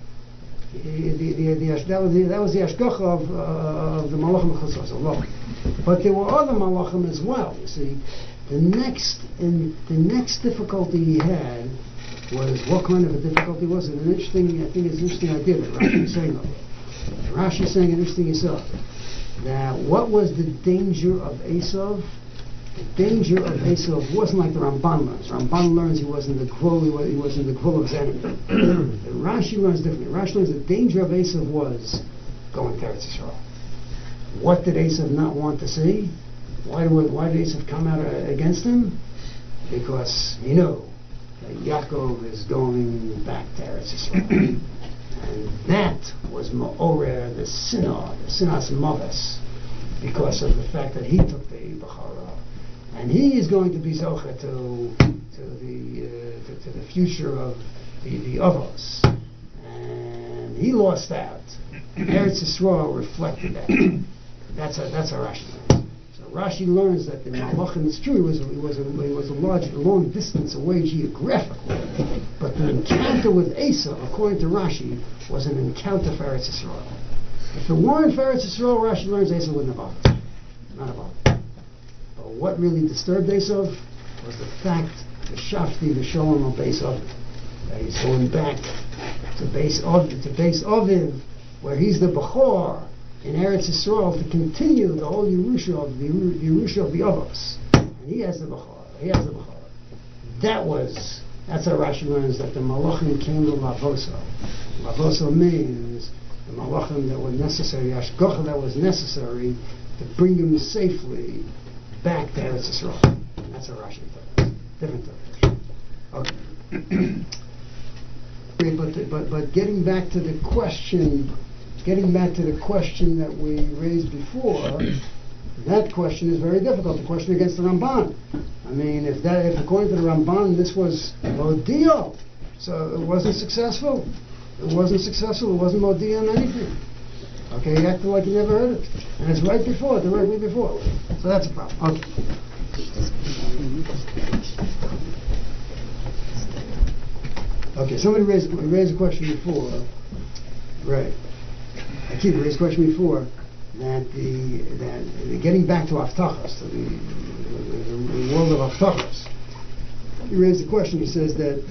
That was the hashgacha of the malachim of Chutz La'aretz. But there were other malachim as well. You see, the next difficulty he had was, what kind of a difficulty was it? I think it's an interesting idea that Rashi is saying of it. Rashi is saying an interesting Esav. Now, what was the danger of Esav? The danger of Esav wasn't like the Ramban learns. Ramban learns he was in the Gvul of his enemy. Rashi learns differently. Rashi learns the danger of Esav was going to Eretz Yisrael. What did Esav not want to see? Why did Esav come out against him? Because he knew that Yaakov is going back to Eretz Yisrael. And that was Ma'orer, the Sinas Mavis, because of the fact that he took the Bechara. And he is going to be Zocha to the future of the Avos. And he lost out. Eretz Yisrael reflected that. That's how Rashi learns. So Rashi learns that the Malachim is true. He was a long distance away geographically, but the encounter with Esav, according to Rashi, was an encounter for Eretz Yisrael. If it weren't for Eretz Yisrael, Rashi learns Esav wouldn't have bothered. Not about it. But what really disturbed Esav was the fact, the Shafti, the Shalom of Esav, that he's going back to Beis Aviv, where he's the Bechor in Eretz Yisrael, to continue the whole Yerusha of the Avos. And he has the Bechor. That's how Rashi learns that the Malachim came to Lavoso. Lavoso means the malachim that were necessary, the hashgacha that was necessary to bring him safely back to Eretz Yisrael. That's a Rashi different interpretation. Okay. But getting back to the question that we raised before, that question is very difficult. The question against the Ramban. I mean, if according to the Ramban this was Modio, so it wasn't successful. It wasn't Modio in anything. Okay, he acted like he never heard it, and it's directly before. So that's a problem. Okay, somebody raised a question before, right? I keep raised a question before that the getting back to Avtachos, to the world of Avtachos. He raised the question. He says that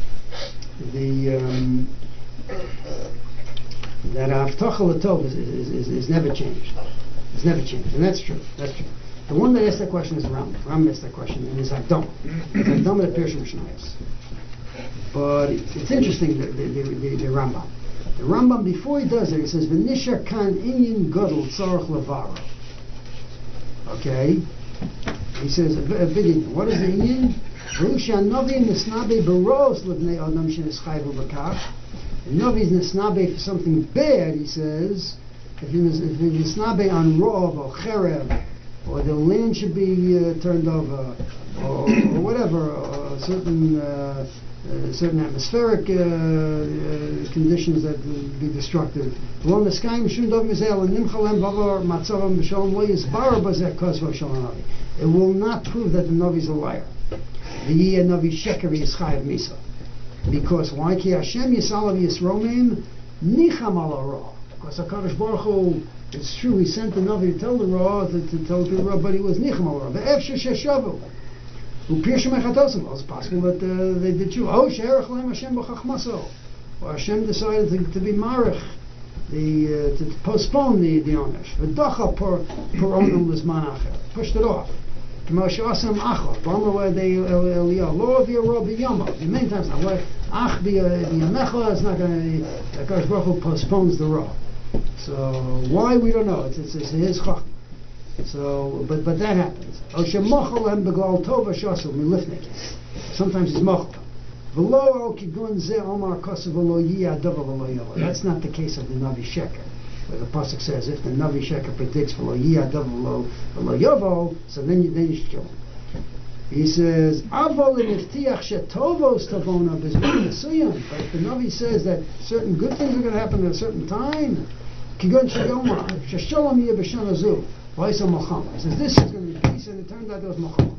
that Avtacha L'Tov is never changed. It's never changed, and that's true. The one that asked that question is Ram. Ram asked that question in his Hakdama. His Hakdama to Pirush Mishnayos. But it's interesting, the Rambam. The Rambam, before he does it, he says, V'nishar kan inyan gadol tzarech levaro. Okay? He says, a big inyan. What is the inyan? V'usha novi nisnabe baros levnei adam sheneschayvu b'kach. And novi is nisnabe for something bad, he says. If he nisnabe on rov or cherev, or the land should be turned over, or whatever, or certain atmospheric conditions that would be destructive. It will not prove that the Navi is a liar. Because why? Because HaKadosh Baruch Hu, it's true, he sent the Navi to tell the Ra, to tell the Ra, but he was Nicham al Ra. It's possible that they did too. Or Hashem decided to be marich, to postpone the onesh. Pushed it off. Many times now, it's not going to. Hakadosh Baruch Hu postpones the raw. So why, we don't know. It's his chachma. So, but that happens. Sometimes he's machal. That's not the case of the Navi Sheker, where the pasuk says if the Navi Sheker predicts so then you should kill him. He says, but if the Navi says that certain good things are going to happen at a certain time, he says this is going to be peace, and it turned out there was Malchama.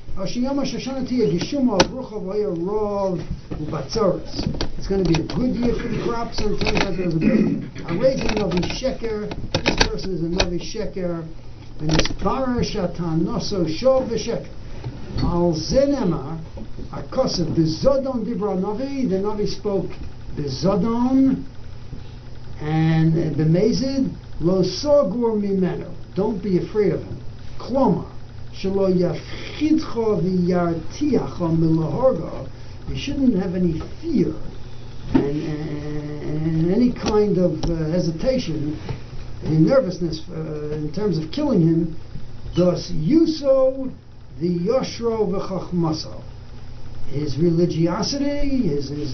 It's going to be a good year for the crops, and it turns out there was a bad year. I'm raising Navi Sheker. This person is a Navi Sheker, and it's Bara Shatan Noso Shov V'Sheker. Al Zenema Akosav B'Zodon Dibra Navi. The Navi spoke B'Zodon and B'Mezid Lo Sogur Mimeno. Don't be afraid of him. Kloma Shelo Yachidcho V'Yartiacho Milahorgo. You shouldn't have any fear and any kind of hesitation, any nervousness in terms of killing him. Thus Yuso the Yoshro v'Chachmaso. His religiosity,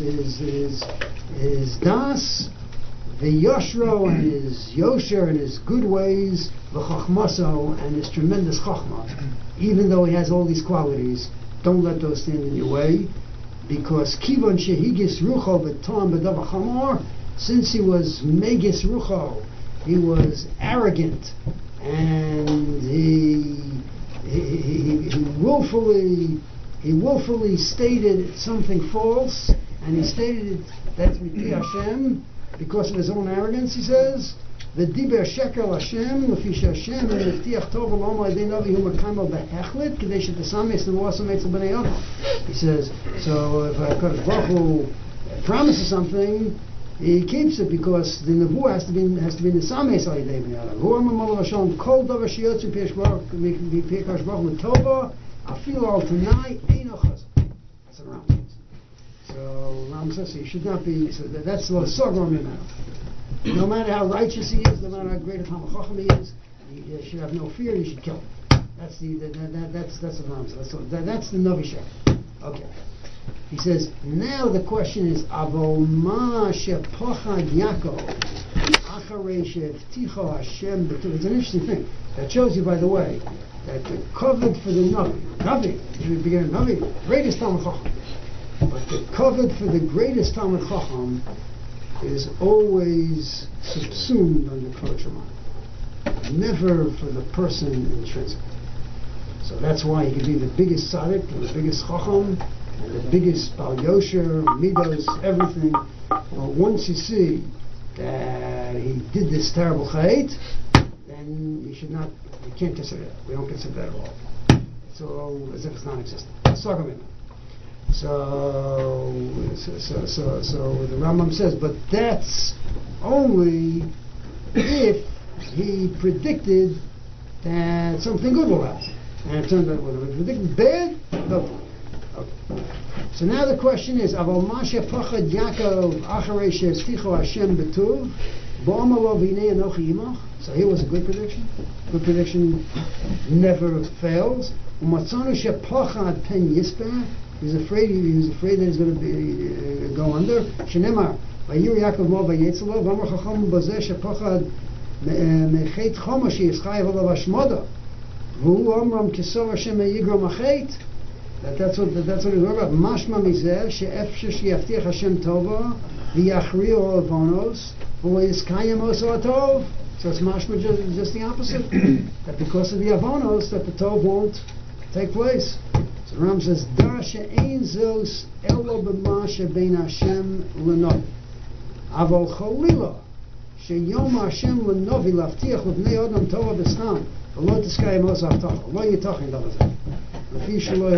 his das, the Yoshro and his Yosher and his good ways, v'Chachmaso and his tremendous Chachma. Even though he has all these qualities, don't let those stand in your way, because Kivon Shehigis Rucho v'Tom b'Dav Chamor, since he was Megis Rucho, he was arrogant, and he willfully stated something false, and he stated that's Mipi Hashem because of his own arrogance. He says the Diber Sheker Hashem Lefi Hashem Neftiach Tov L'Omo Yedei Navi Hu Mekaymo Behechlet Kedei Shetasames L'Wasa Meitzel B'nei Adam. He says, so if HaKadosh Baruch Hu promises something, he keeps it, because the nevuah has to be in the sames al yedei bnei adam. Hu amar malav Hashem kol davar sheyotzu p'yesh baruch l'tova afilu al tanai eino chazak. That's what Ram says. So Ram says he should not be. So that's lo sogor mimeno. No matter how righteous he is, no matter how great a Talmid Chacham he is, you should have no fear. You should kill him. That's the Ramza. That's the Novi Shech. Okay. He says, now the question is, Avol ma shepochad Yaakov acharei she'evticho Hashem b'tuv. It's an interesting thing. That shows you, by the way, that the covet for the Navi, in the beginning, Navi, greatest Talmid Chacham. But the covet for the greatest Talmid Chacham is always subsumed under Kol Shemai. Never for the person intrinsically. So that's why he can be the biggest tzaddik and the biggest chacham and the biggest bal yosher, midos, everything. But once you see that he did this terrible chait, then you can't consider that. We don't consider that at all. It's all as if it's non-existent. Let's talk about it. So the Rambam says, but that's only if he predicted that something good will happen. And it turned out, well, if he predicted bad, no. Okay. So now the question is, Aval Masha Pachad Yaakov Acharei She'evticho Hashem B'tuv B'omer Lo V'nei Anochi Imach. So here was a good prediction. Good prediction never fails. Umatzonu She'pachad Pen Yisper. He was afraid that he's going to go under. Shenemar Vayir Yaakov Mo Vayetzelo V'omer Chacham B'zeh She'pachad Mechet Chomo She'yischayev Olav Hashmoda. V'hu Omram Kisor Hashem Yigrom Achet. That's what it's about. Mashma mizeh she'efshe she'yavtiach Hashem tova v'yachriu avonos v'yiskayim oso atov. So it's mashma just the opposite. That because of the avonos that the tov won't take place. So Ram says da she'ein zos elo b'ma she'bein Hashem l'novi avol cholila she'yom Hashem l'novi lavtiach l'bnei odom tova b'stam v'lo tiskayim oso atov lo yitachin davazeh. But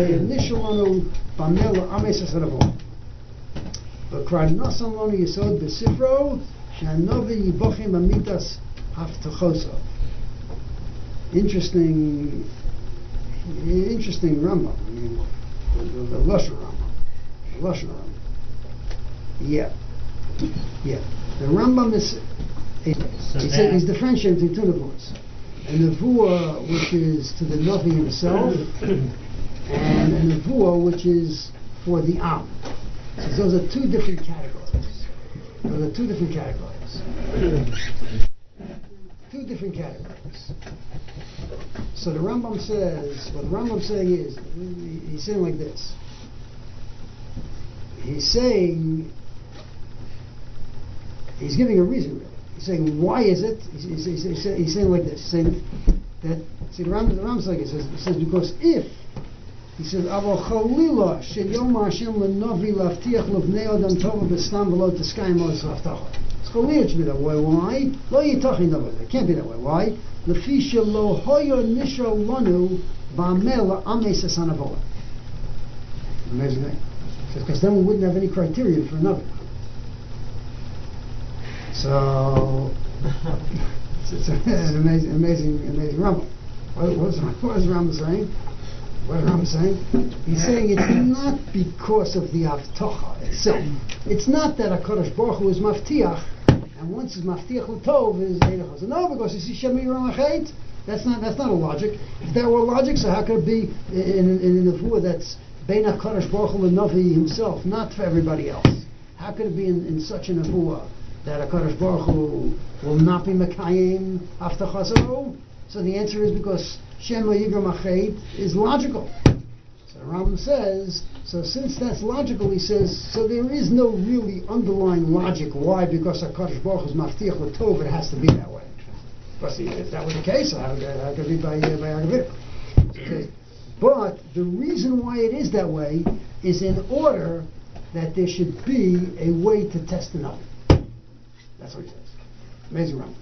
cried Nasan Loni Yisod Besifro Shanovi Yibochim Amitas Haftachosav. Interesting Rambam. I mean, the Lashon Rambam. Yeah. The Rambam is he's differentiating between two nevuahs. A nevuah which is to the Navi himself, and a nevuah which is for the Am. So those are two different categories. So the Rambam says, what the Rambam saying is, he's saying like this. He's giving a reason really. He's saying, why is it? He's saying like this. He's saying that, see, the Rambam's like it. He says, because if, he says, Avo cholila sheyom Hashem l'novi lavtiach l'vnei odom tova b'stam v'lo tiskayim os haftacha. It's cholila, it should be that way. Why? Lo yitachin davar. It can't be that way. Why? Lefi shelo hoyo nisho lanu ba'amel ames esanavola. Amazing thing. Because then we wouldn't have any criteria for another. So it's an amazing Rambam. What is Rambam saying? He's saying it's not because of the Avtocha itself. It's not that HaKadosh Baruch Hu is Maftiach, and once he's Maftiach L'Tov is Einach. No, because you see Shem Yirah Achet. That's not a logic. If that were logic, so how could it be in a nevuah that's Bein HaKadosh Baruch Hu L'Navi himself, not for everybody else? How could it be in such a nevuah that HaKadosh Baruch Hu will not be Mekayim Avtachaso? So the answer is because Shem Yigram Achet is logical. So the Rambam says, so since that's logical, he says, so there is no really underlying logic. Why? Because HaKadosh Baruch Hu is Maftiach L'Tov, it has to be that way. Because if that was the case, how could it be by Agavir? But the reason why it is that way is in order that there should be a way to test the Navi. That's what he says. Amazing Rambam.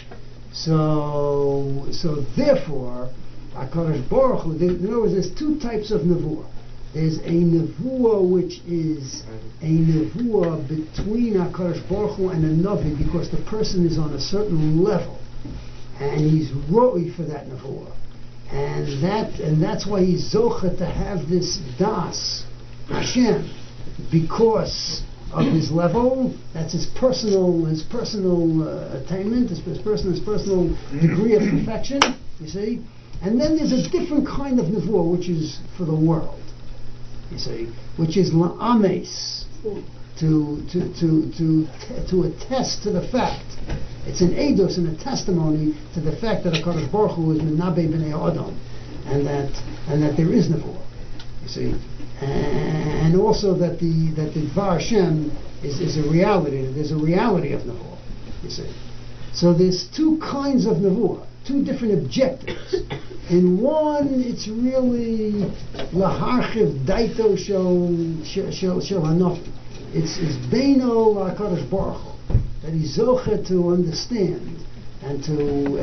So therefore, HaKadosh Baruch Hu, in other words, there's two types of nevuah. There's a nevuah which is a nevuah between HaKadosh Baruch Hu and a Navi because the person is on a certain level and he's roi for that nevuah. And that's why he's zocha to have this das Hashem, because of his level. That's his personal attainment, his personal degree of perfection. You see, and then there's a different kind of nevuah, which is for the world. You see, which is la'ames, to attest to the fact. It's an eidos and a testimony to the fact that HaKadosh Baruch Hu is menabe b'nei Adam, and that there is nevuah. You see, and also that the Dvar Hashem is a reality. There's a reality of nevuah. You see, so there's two kinds of nevuah, two different objectives. In one, it's really laharchiv daito shel hanafi. It's beino HaKadosh Baruch Hu, that he's zocher to understand and to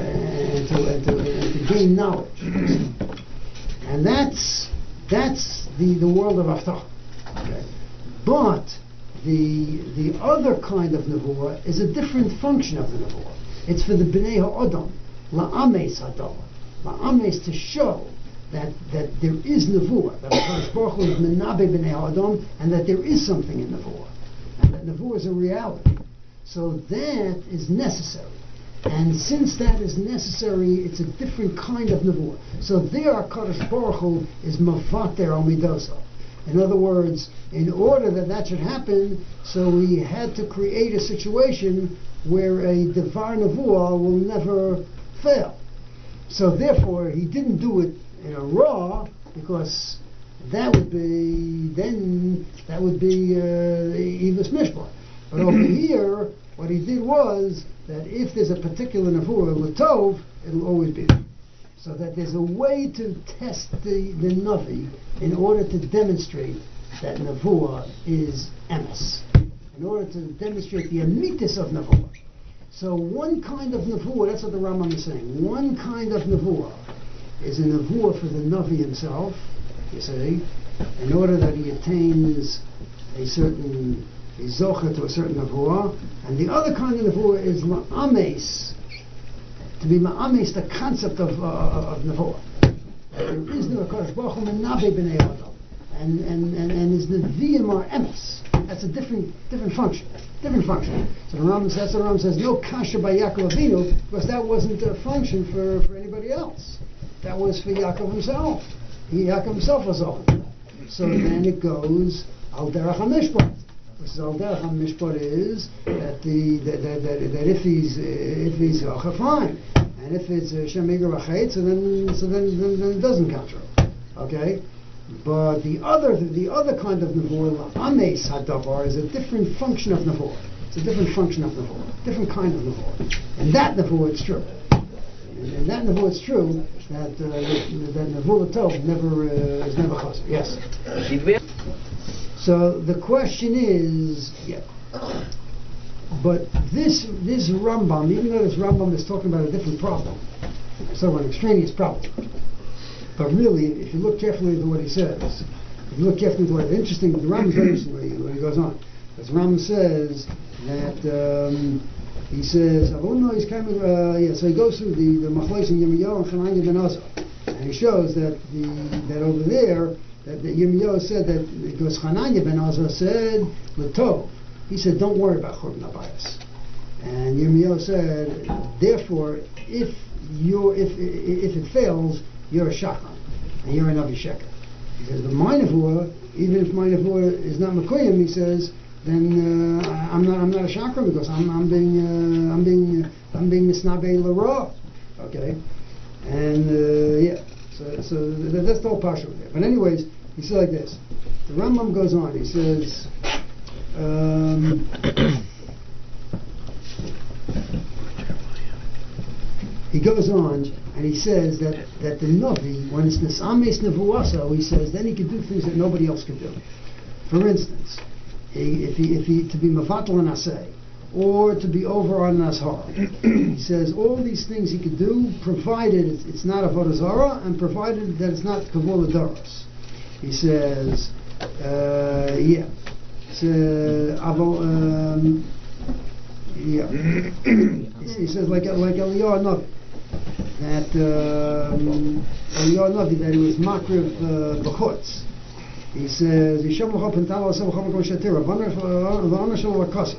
gain knowledge, and that's the world of Avtach. Okay, but the other kind of nevuah is a different function of the nevuah. It's for the bnei ha'adam, la'ames hadam, la'ames, to show that there is nevuah, that HaKadosh Baruch Hu is menabe bnei ha'adam, and that there is something in nevuah, and that nevuah is a reality. So that is necessary. And since that is necessary, it's a different kind of nevuah. So there, HaKadosh Baruch Hu is mavater al midosa. In other words, in order that should happen, so he had to create a situation where a devar nevuah will never fail. So therefore, he didn't do it in a raw, because that would be Evil's Mishpat. But over here, what he did was that if there's a particular nevuah l'tov, it'll always be there. So that there's a way to test the navi in order to demonstrate that nevuah is emes, in order to demonstrate the amitis of nevuah. So one kind of nevuah, that's what the Rambam is saying, one kind of nevuah is a nevuah for the navi himself, you see, in order that he attains a certain zocher to a certain nevuah, and the other kind of nevuah is ma'ames, to be ma'ames, the concept of nevuah. There is no HaKadosh Baruch Hu menabe b'nei Adam, and his neviim are emes. That's a different function. Different function. So the Rambam says no kasha by Yaakov Avinu, because that wasn't a function for anybody else. That was for Yaakov himself. Yaakov himself was over that. So then it goes al derech hamishpat. Which is al derech hamishpat is that if he's fine, and if it's Shem Eger Achet, so then it doesn't count. Okay, but the other kind of nevuah, ames hadavar, is a different function of nevuah. It's a different function of nevuah, different kind of nevuah, and that nevuah it's true. And that nevuah it's true that nevuah tov is never chaser. Yes. So the question is, but this Rambam, even though this Rambam is talking about a different problem, it's sort of an extraneous problem, but really, if you look carefully at what he says, the Rambam is very interesting when he goes on. Because the Rambam says that he says, so he goes through the Machlokes in Yirmiyahu and Hananiah ben Azar, and he shows that over there that Yirmiyahu said that because Hananiah ben Azar said l'tov, he said don't worry about Churban Abayis, and Yirmiyahu said therefore if it fails, you're a shachar and you're an avisheker. He says but my nevuah, even if my nevuah is not Mekoyim, he says, then I'm not a shachar because I'm being misnabei l'ra. Okay, and so that's the whole parsha there. But anyways, he says like this. The Rambam goes on. He says. He goes on and he says that the Navi, when it's Nesames Nevuasa, he says then he can do things that nobody else can do. For instance, if he to be Mafatal and Asay, or to be over on Nashar, he says all these things he could do, provided it's not Avodah Zarah, and provided that it's not Kavol Daros. He says, he says like Eliyahu Navi, that Eliyahu Navi, that he was Makriv B'chutz, He says, Yishem l'cho pentala l'sem l'cho m'kom shatira, v'amar shal l'kasi.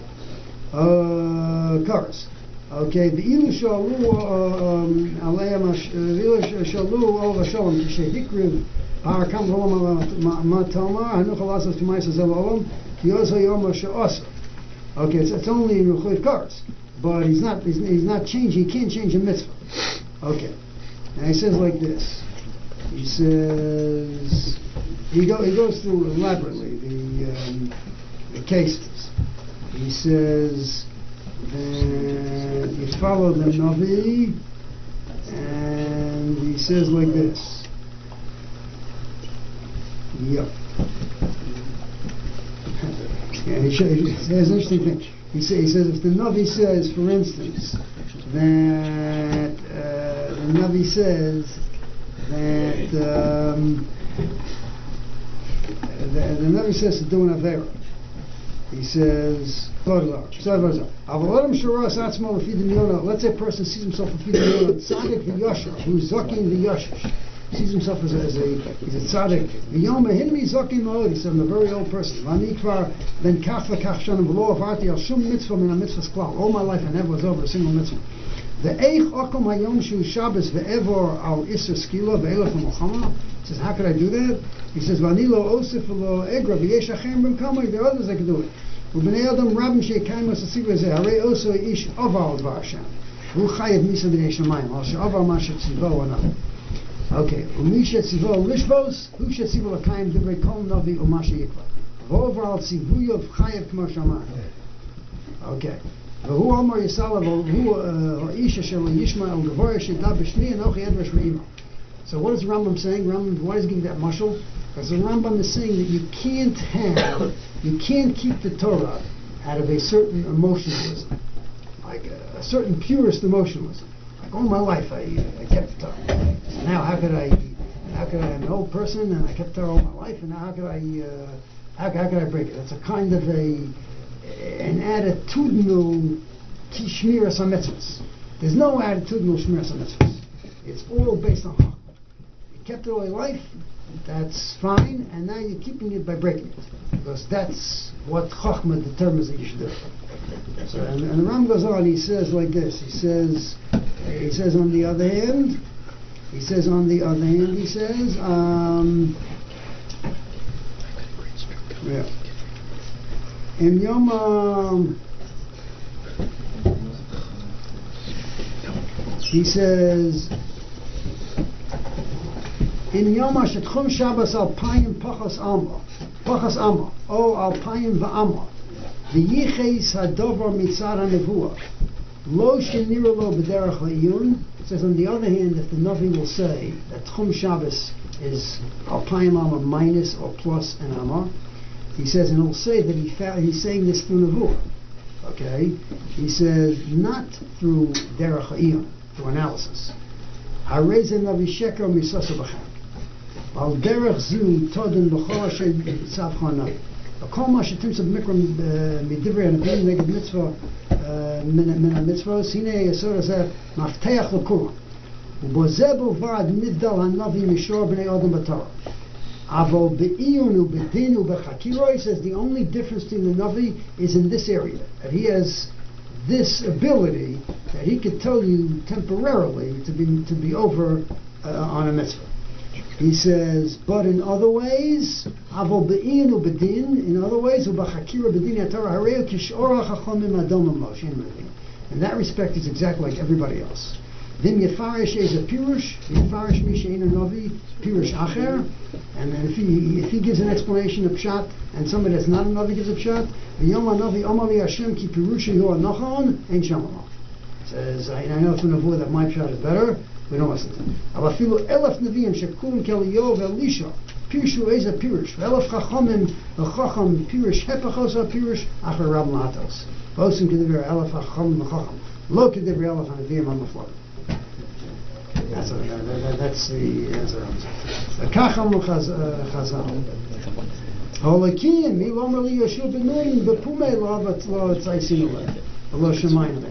Karas. Okay, the ilu shalu alayam ilu shalu ol shalom shehikriv har kam v'olam matama hanu chalasas t'mayis zel olam yozo yom she'asa. Okay, it's only in Ruchot Karas, but he's not changing. He can't change a mitzvah. Okay, and he says like this. He says he goes through elaborately the cases. He says that you follow the Navi, and he says like this. Yep. Yeah, he says an interesting thing. He says if the Navi says, for instance, that the Navi says that the Navi says to do an Avera. He says, let's say a person sees himself a tzaddik v'yasher, who's zakin v'yasher, sees himself as he's a tzaddik. V'yoma hinmi zakin ma'od, he said, I'm a very old person. V'ani kvar ben kach v'kach shanim v'lo avarti al shum mitzvah min ha-mitzvah's klal. All my life I never was over a single mitzvah. Ve'eich okom hayom shu Shabbos ve'evor al iser skila ve'elef ha'mochama. He says, how could I do that? He says, V'ani lo osif v'lo egra v'yesh achem b'mkama. There are others that can do it. ובני אדם רבים שיקיימו ססיב לזה, הרי עושו איש עבר דבר השם, והוא חייב מיסה בני שמיים, על שעבר מה שציבו עליו. אוקיי, ומי שציבו לשבוס, הוא שציבו לקיים דברי כל נביא ומה שיקבע. ועובר על ציבויו חייב כמו שמיים. אוקיי. והוא אומר יסלה, והוא האיש אשר לא ישמע על גבוה שידע בשמי, אנוכי עד ושמי עמו. So what is Rambam saying? Rambam, why is he giving that mashal? Because the Rambam is saying that you can't keep the Torah out of a certain emotionalism, like a certain purist emotionalism. Like all my life I kept the Torah. So now how could I? I'm an old person and I kept the Torah all my life, and now how could I break it? It's a kind of an attitudinal shmiras hamitzvos. There's no attitudinal shmiras hamitzvos. It's all based on Chachma. You kept it all your life, that's fine, and now you're keeping it by breaking it. Because that's what Chachma determines that you should do. So, and the Ram goes on, he says like this, he says on the other hand, in Yom he says in Yom HaShetchum Shabbos Alpayim Pachas Amma O Alpayim V'Amma V'yiches HaDovar Mitzad HaNevuah Lo Shenira Lo B'derech L'Iyun. It says on the other hand, if the Navi will say that Tchum Shabbos is Alpayim Amma minus or plus an Amma, he says, and he'll say that he's saying this through Nevuah. Okay? He says not through Derech L'Iyun, through analysis. Harei Navi Sheker Misosa B'Chem Al Derech Zu Toden B'Chol Asher Tzav Chanav Kol Ma Shetimtzav Mikram Midivrei Anavim Neged Mitzvah Min HaMitzvos Hinei Yesod Hazeh Mafteach L'Kulam U'Bozeh B'Vad Nivdal HaNavi Mishor B'nei Odom B'Torah Avol Be'iyun U'Bedin U'Bechakiro. He says the only difference between the Navi is in this area, that he has this ability that he could tell you temporarily to be over on a mitzvah. He says, but in other ways, Avol Be'iyun U'Bedin, in other ways, U'Bechakiro Bedin HaTorah Harei Kishor HaChachomim Adom Moshe. In that respect, he's exactly like everybody else. Vim Yefarish is a Pirush, Yefarish Mishain Navi, Pirush Acher, and then if he gives an explanation of Pshat, and somebody that's not a Navi gives a Pshat, V'yom HaNavi Omali Hashem Ki Pirusha Yu HaNachon, Ein Shamama. Says, I know from Nevuah that my Pshat is better, we don't listen to him. Avafilu Elef Neviim Shekum Kel Yov Elisha, Pirushu is a Pirush, Elef Chachomim, Chacham Pirush, Hepachos HaPirush, Acher Rab Lahatos. Bosim Kedivir Elef Chacham Chacham, Lo Kedivir Elef HaNeviim HaMaflor. That's the answer. Kacham Chazal. Holakim, Ilom Eli Yeshua B'Nun, B'Pumei Lo Tzaisin Lo Shemayim.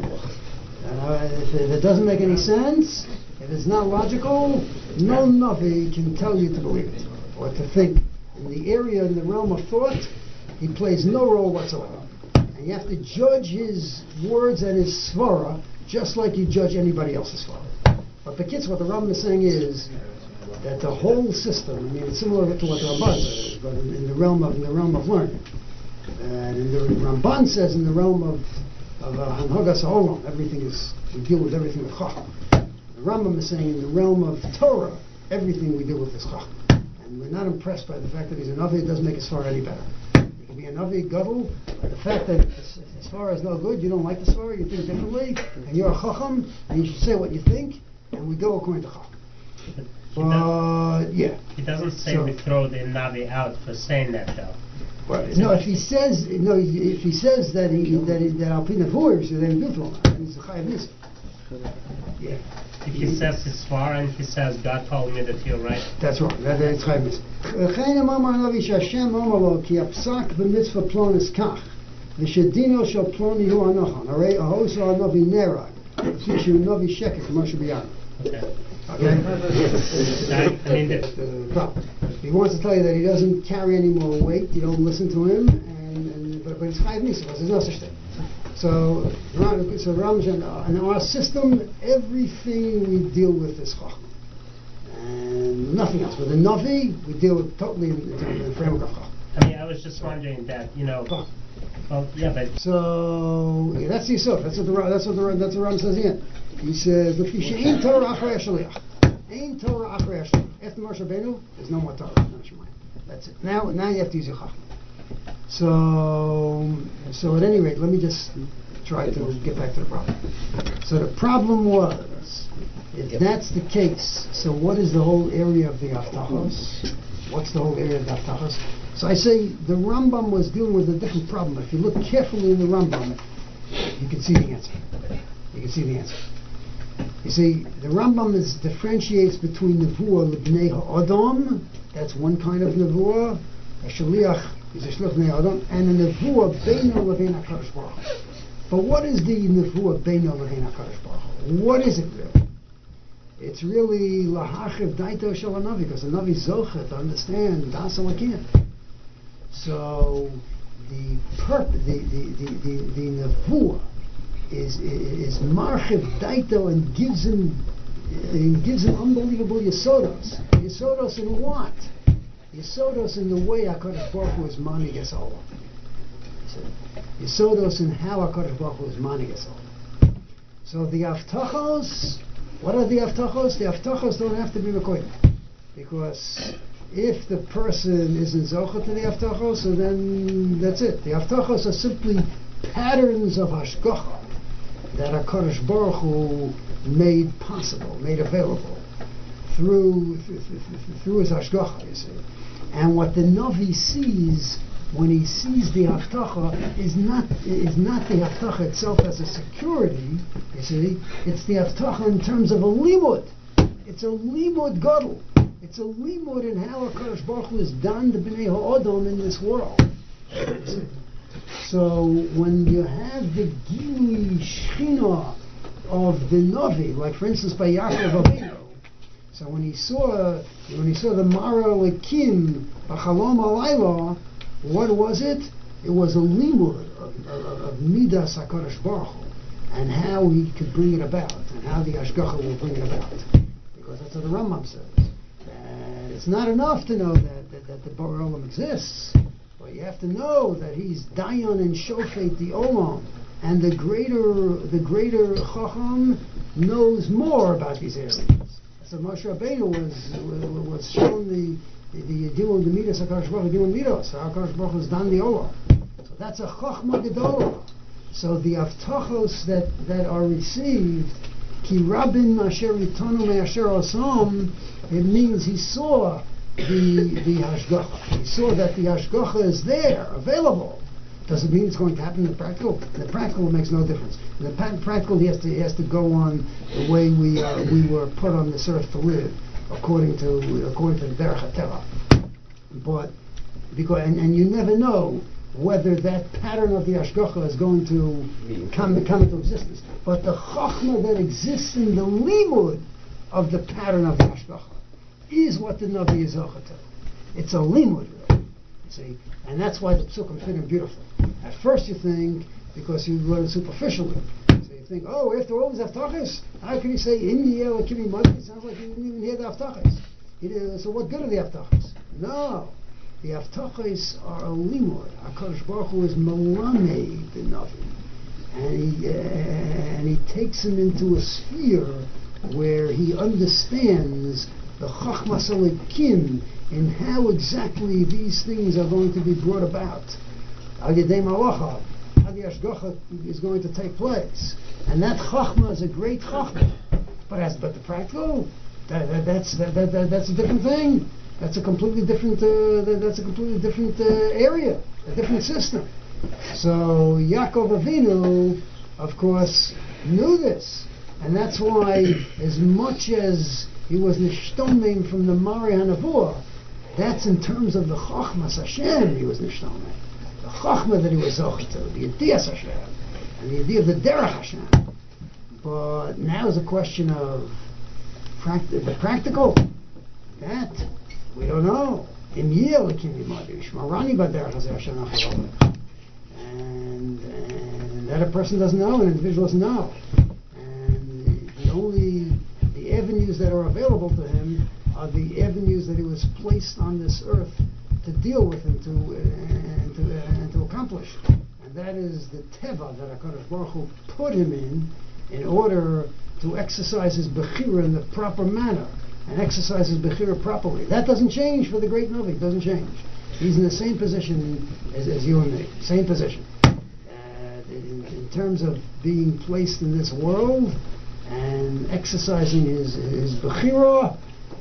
If it doesn't make any sense, if it's not logical, no Navi can tell you to believe it or to think in the area, in the realm of thought, he plays no role whatsoever. And you have to judge his words and his svara just like you judge anybody else's svara. But the kids, what the Rambam is saying is that the whole system, I mean, it's similar to what the Ramban says, but in the realm of learning. And in the Ramban says in the realm of Hanhagas Ha'olam, we deal with everything with Chacham. The Rambam is saying in the realm of Torah, everything we deal with is Chacham. And we're not impressed by the fact that he's a Navi. It doesn't make his Svara any better. You can be a Navi, Gadol, but the fact that his Svara is no good, you don't like the Svara, you think differently, and you're a Chacham, and you should say what you think, and we go according to Chacham. Yeah.
He doesn't say we throw the Navi out for saying that, though.
Well, no, if he says that Alpina Vor, so then do throw him out. He's a Chayav Nisa. Yeah.
If he says it's far and he says God told me that you're right.
That's wrong. That's Chayav Nisa. Chayim Amar Navi Shashem Amar Lo Ki Apsak B'Mitzvah Plonis Kach V'Shedino Shel Ploni Hu Anochan Arei Ahosa Navi Nerag Fishu Navi Shekek Moshe B'Yad. Okay.
I mean,
he wants to tell you that he doesn't carry any more weight. You don't listen to him, but it's Chayav Nisa. There's no such thing. So Ramjan, in our system, everything we deal with is Chacham, and nothing else. With a Navi, we deal with totally in the framework of Chacham.
I mean, I was just wondering that, well, yeah, but
so that's the Yisod. That's what the Ram says here. He says, "Ein Torah achrei shaliach, ein Torah achrei shaliach." After Moshe Rabbeinu, there's no more Torah. That's it. Now you have to use your Chacham. So at any rate, let me just try to get back to the problem. So the problem was, if that's the case, so what is the whole area of the Haftachos? What's the whole area of the Haftachos? So I say the Rambam was dealing with a different problem. If you look carefully in the Rambam, you can see the answer. You see, the Rambam differentiates between Nevuah L'Bnei Ha'adam, that's one kind of Nevuah, a Shaliach is a Shliach Bnei Ha'adam, and a Nevuah Beino L'Vein HaKadosh Baruch Hu. But what is the Nevuah Beino L'Vein HaKadosh Baruch Hu? What is it really? It's really Lahachiv Daito Shel HaNavi, because the Navi Zocha to understand Das HaLakim. So the Nevuah is Marchiv Daito and gives him unbelievable Yesodos. Yesodos in what? Yesodos in the way HaKadosh Baruch Hu is Manig Es Olam. Yesodos in how HaKadosh Baruch Hu is Manig Es Olam. So the Haftachos, what are the Haftachos? The Haftachos don't have to be recorded, because if the person isn't Zocha to the Haftachos, so then that's it. The Haftachos are simply patterns of Hashgacha that HaKadosh Baruch Hu made possible, made available through his Hashgacha, you see. And what the Navi sees when he sees the Haftacha is not the Haftacha itself as a security, you see. It's the Haftacha in terms of a limud. It's a limud gadol. It's a limud in how HaKadosh Baruch Hu is done to Bnei Ha'adam in this world. So when you have the Gili Shechina of the Navi, like for instance by Yaakov Avinu, so when he saw the Mara Lekim B'Chalom Alayla, what was it? It was a limud of Midas HaKadosh Baruch Hu, and how he could bring it about, and how the Hashgacha will bring it about. Because that's what the Rambam says. And it's not enough to know that the Borei Olam exists. But you have to know that he's Dayan and Shofet the Olam, and the greater Chacham knows more about these areas. So Moshe Rabbeinu was shown the Dilun the Midas HaKadosh Baruch Hu Dilun Midas. HaKadosh Baruch Hu is Dan the Olam. So that's a Chachma Gedolah. So the Haftachos that are received, Ki Rabin Asher Yitanu Me'asher Osam, it means he saw the Hashgacha. He saw that the Hashgacha is there, available. Does it mean it's going to happen in the practical? In the practical, it makes no difference. In the practical, he has to go on the way we were put on this earth to live, according to the Derech HaTorah. But and you never know whether that pattern of the Hashgacha is going to come into existence. But the Chachma that exists in the limud of the pattern of the Hashgacha is what the Navi is Zocha to. It's a limud, really. See, and that's why the psukim fit in beautifully. At first you think, because you learn superficially, so you think, oh, after all these haftachas, how can you say in the air kibbi muddy? It sounds like you didn't even hear the haftachas. So what good are the haftachas? No, the haftachas are a limud. HaKadosh Baruch Hu is melamed the Navi, and he takes him into a sphere where he understands the chachmas elikim in how exactly these things are going to be brought about. Al yedei malacha, how the hashgacha is going to take place, and that chachma is a great chachma. But the practical, that's a different thing. That's a completely different. Area, a different system. So Yaakov Avinu, of course, knew this, and that's why, as much as he was nishtomim from the Mari HaNevuah, that's in terms of the Chachmas Hashem he was nishtomim. The Chachma that he was zocheh to, the Yediyas Hashem, and the idea of the Derech Hashem. But now is a question of the practical. That we don't know. In Yeh L'Kim Yimadi, Shmarani B'Derech Hazeh Hashem Achar, and that a person doesn't know, an individual doesn't know. And the avenues that are available to him are the avenues that he was placed on this earth to deal with and to accomplish. And that is the teva that HaKadosh Baruch Hu put him in order to exercise his bechira in the proper manner and exercise his bechira properly. That doesn't change for the great Navi. It doesn't change. He's in the same position as you and me. Same position. In terms of being placed in this world and exercising his bechira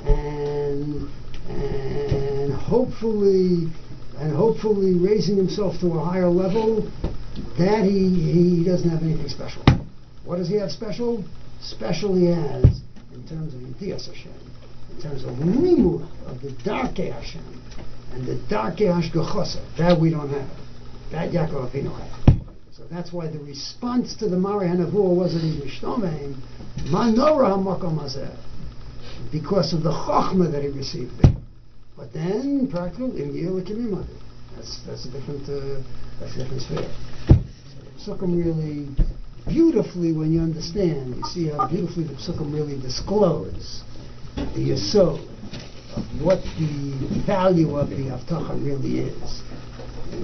and hopefully raising himself to a higher level, that he doesn't have anything special. What does he have special? Special he has in terms of Yediyas Hashem, in terms of limud of the Darkei Hashem and the Darkei Hashgachosa. That we don't have. That Yaakov Avinu had. So that's why the response to the Mari HaNevuah wasn't even Shtomein, Manora HaMakom Hazeh, because of the Chochmah that he received there. But then, practical, in Yeh L'Kim Yimadi. That's a different sphere. So the Psukim really, beautifully, when you understand, you see how beautifully the Psukim really disclose the yesod of what the value of the Haftarah really is. In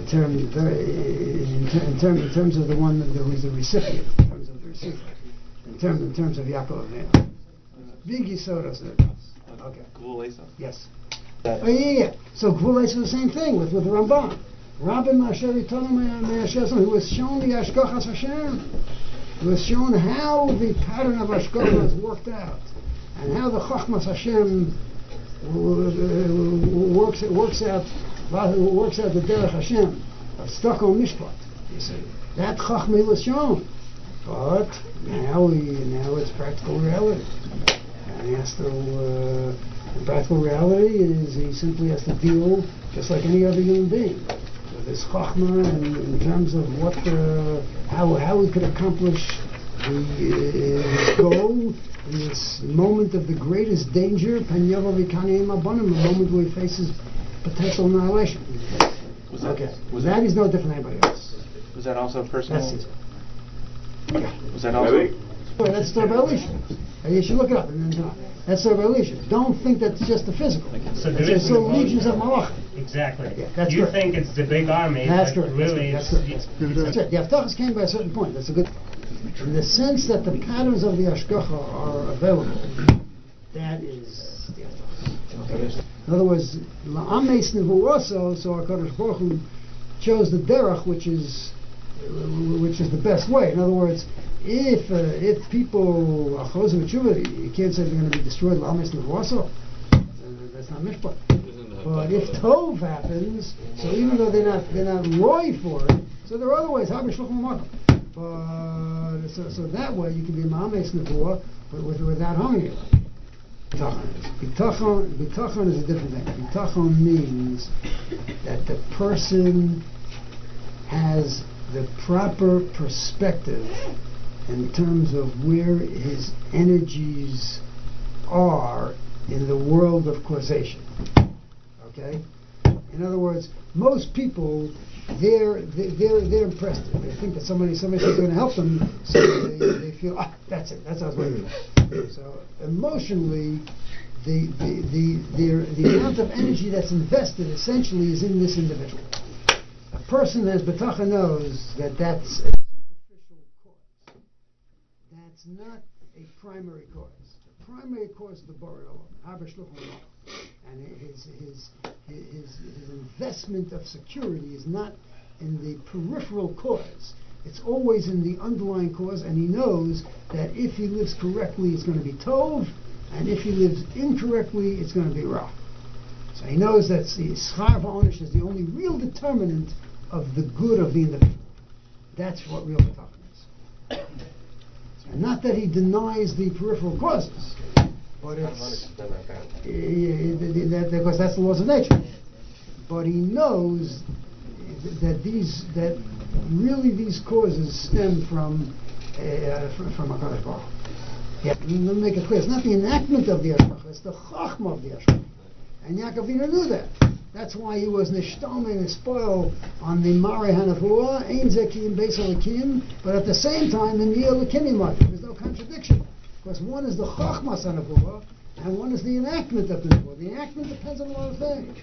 terms of the one that was the recipient, in terms of the receiver, in terms of Yaakov Avinu. Big Yisodos there. Okay.
Gvul Esav.
Yes. Yeah. So Gvul Esav is the same thing with the Ramban. Rabbi Masher Yitonim who was shown the Hashgachas Hashem, who was shown how the pattern of Hashgacha has worked out, and how the Chachmas Hashem works out the Derech Hashem of Stockholm Mishpat. You see, that Chachma was shown, but now it's practical reality, and he has to. Practical reality is he simply has to deal just like any other human being with his Chachma, and in terms of how he could accomplish his goal in this moment of the greatest danger, a moment where he faces potential annihilation. That is no different than anybody else.
Was that also personal?
That's it.
Was that also?
That's the revelation. You should look it up. That's the revelation. Don't think that's just the physical.
So
it's the legions of Malach.
Exactly.
Yeah, that's
you
correct.
think it's the big army,
that's
but
correct.
really
That's right. The Haftarahs came by a certain point. That's a good. In the sense that the patterns of the Hashgacha are available, that is the Haftarahs. Okay. In other words, La'ameis Nevuoso, so HaKadosh Baruch Hu chose the derech, which is the best way. In other words, if people are chozeh v'tshuva, you can't say they're going to be destroyed. La'ameis Nevuoso, that's not mishpat. But if tov happens, so even though they're not roy for it, so there are other ways. But so that way you can be ma'ameis nevuah, but without harming it. Bitachon is a different thing. Bitachon means that the person has the proper perspective in terms of where his energies are in the world of causation. Okay? In other words, most people, they're impressed. They think that somebody's going to help them, so they feel, that's it. That's how it's going to be. So emotionally, the amount of energy that's invested essentially is in this individual. A person that has betacha knows that that's a superficial cause. That's not a primary cause. The primary cause is the Borei Olam, and his investment of security is not in the peripheral cause. It's always in the underlying cause, and he knows that if he lives correctly, it's going to be tov, and if he lives incorrectly, it's going to be ra. So he knows that the schar v'onish is the only real determinant of the good of the individual. That's what real betachon is. And not that he denies the peripheral causes, but it's because that's the laws of nature. But he knows that these causes stem from HaKadosh Baruch Hu. Yeah, let me make it clear. It's not the enactment of the Hashgacha, it's the Chachma of the Hashgacha. And Yaakov Avinu knew that. That's why he was nishtamei and spoil on the Marei Hanavua, Ein Zekim Beis Elikim, but at the same time in Yeh Elikim. There's no contradiction. Because one is the Chachmas Hanavua, and one is the enactment of the Nevuah. The enactment depends on a lot of things.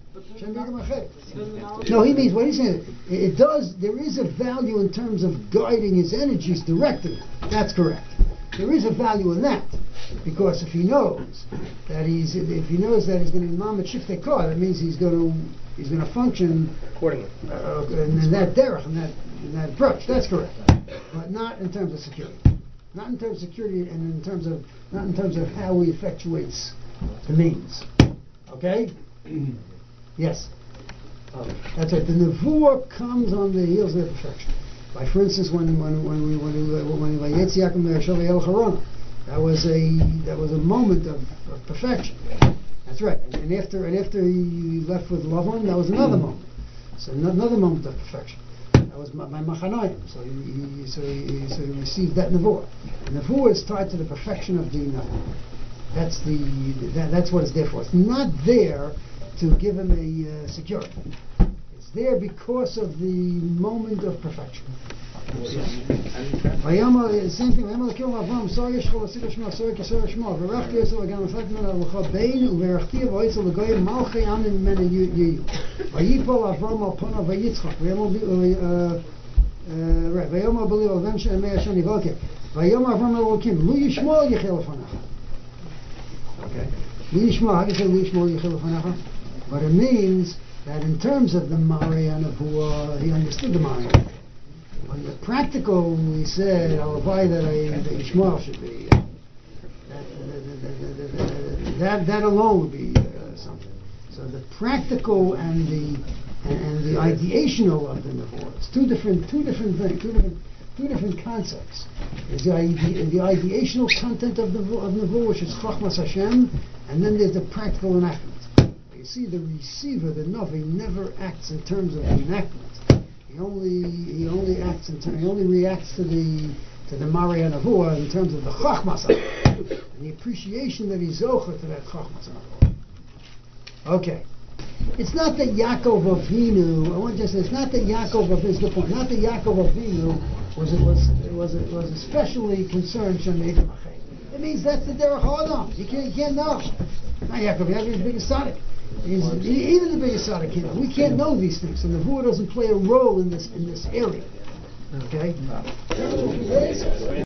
No, he means what he's saying. It does. There is a value in terms of guiding his energies, directing. That's correct. There is a value in that, because if he knows that he's going to mamet shiftei kor, that means he's going to function
accordingly
in that derech, in that approach. That's correct, but not in terms of security. Not in terms of security, and not in terms of how he effectuates the means. Okay. Yes, that's right. The nevuah comes on the heels of perfection. Like, for instance, when Vayetzi Yaakov Me'ashav El Harana, that was a moment of perfection. That's right. And after he left with Lavan, that was another moment. So another moment of perfection. That was by Machanayim. So he received that nevuah. And nevuah is tied to the perfection of the Navi. That's what it's there for. It's not there to give him a security. It's there because of the moment of perfection. Vayama, same thing. Vayama l'kil Avram, sorry yeshchol l'sik Shema, sorry kisor Shema. V'rachti yosel l'gam l'fak men al-l'cha bein, u'verachti v'oisel l'goyim malchei amin menen yiyu. Vayipol Avram al pona v'yitzchak. Vayama b'li al-vem she'emei Hashem nivoke. Vayama Avram al-Elokim, lu yishmol yichel l'fanacha. Okay. Lu yishmol, how do you say lu yishmol yichel l'fanacha? But it means that in terms of the Marei Hanavua, he understood the Marei. On the practical, he said, "Alavai that Yishmael should be." That alone would be something. So the practical and the ideational of the nevuah, it's two different things, two different concepts. There's the ideational content of nevuah, which is Chachmas Hashem, and then there's the practical enactment. You see, the receiver, the Navi, never acts in terms of the enactment. He only reacts to the Marei Hanavua in terms of the Chachmas and the appreciation that he's zocher to that Chachmas Hanavua. Okay, it's not that Yaakov Avinu. I want to say it's not that Yaakov Avinu is the point. Not that Yaakov Avinu was especially concerned Shemei Machay. It means that's the derech ha'adam. You can't know. Not Yaakov. Yaakov is the biggest tzaddik. Even the biggest tzaddik can't know. We can't know these things, and the nevuah doesn't play a role in this area. Okay.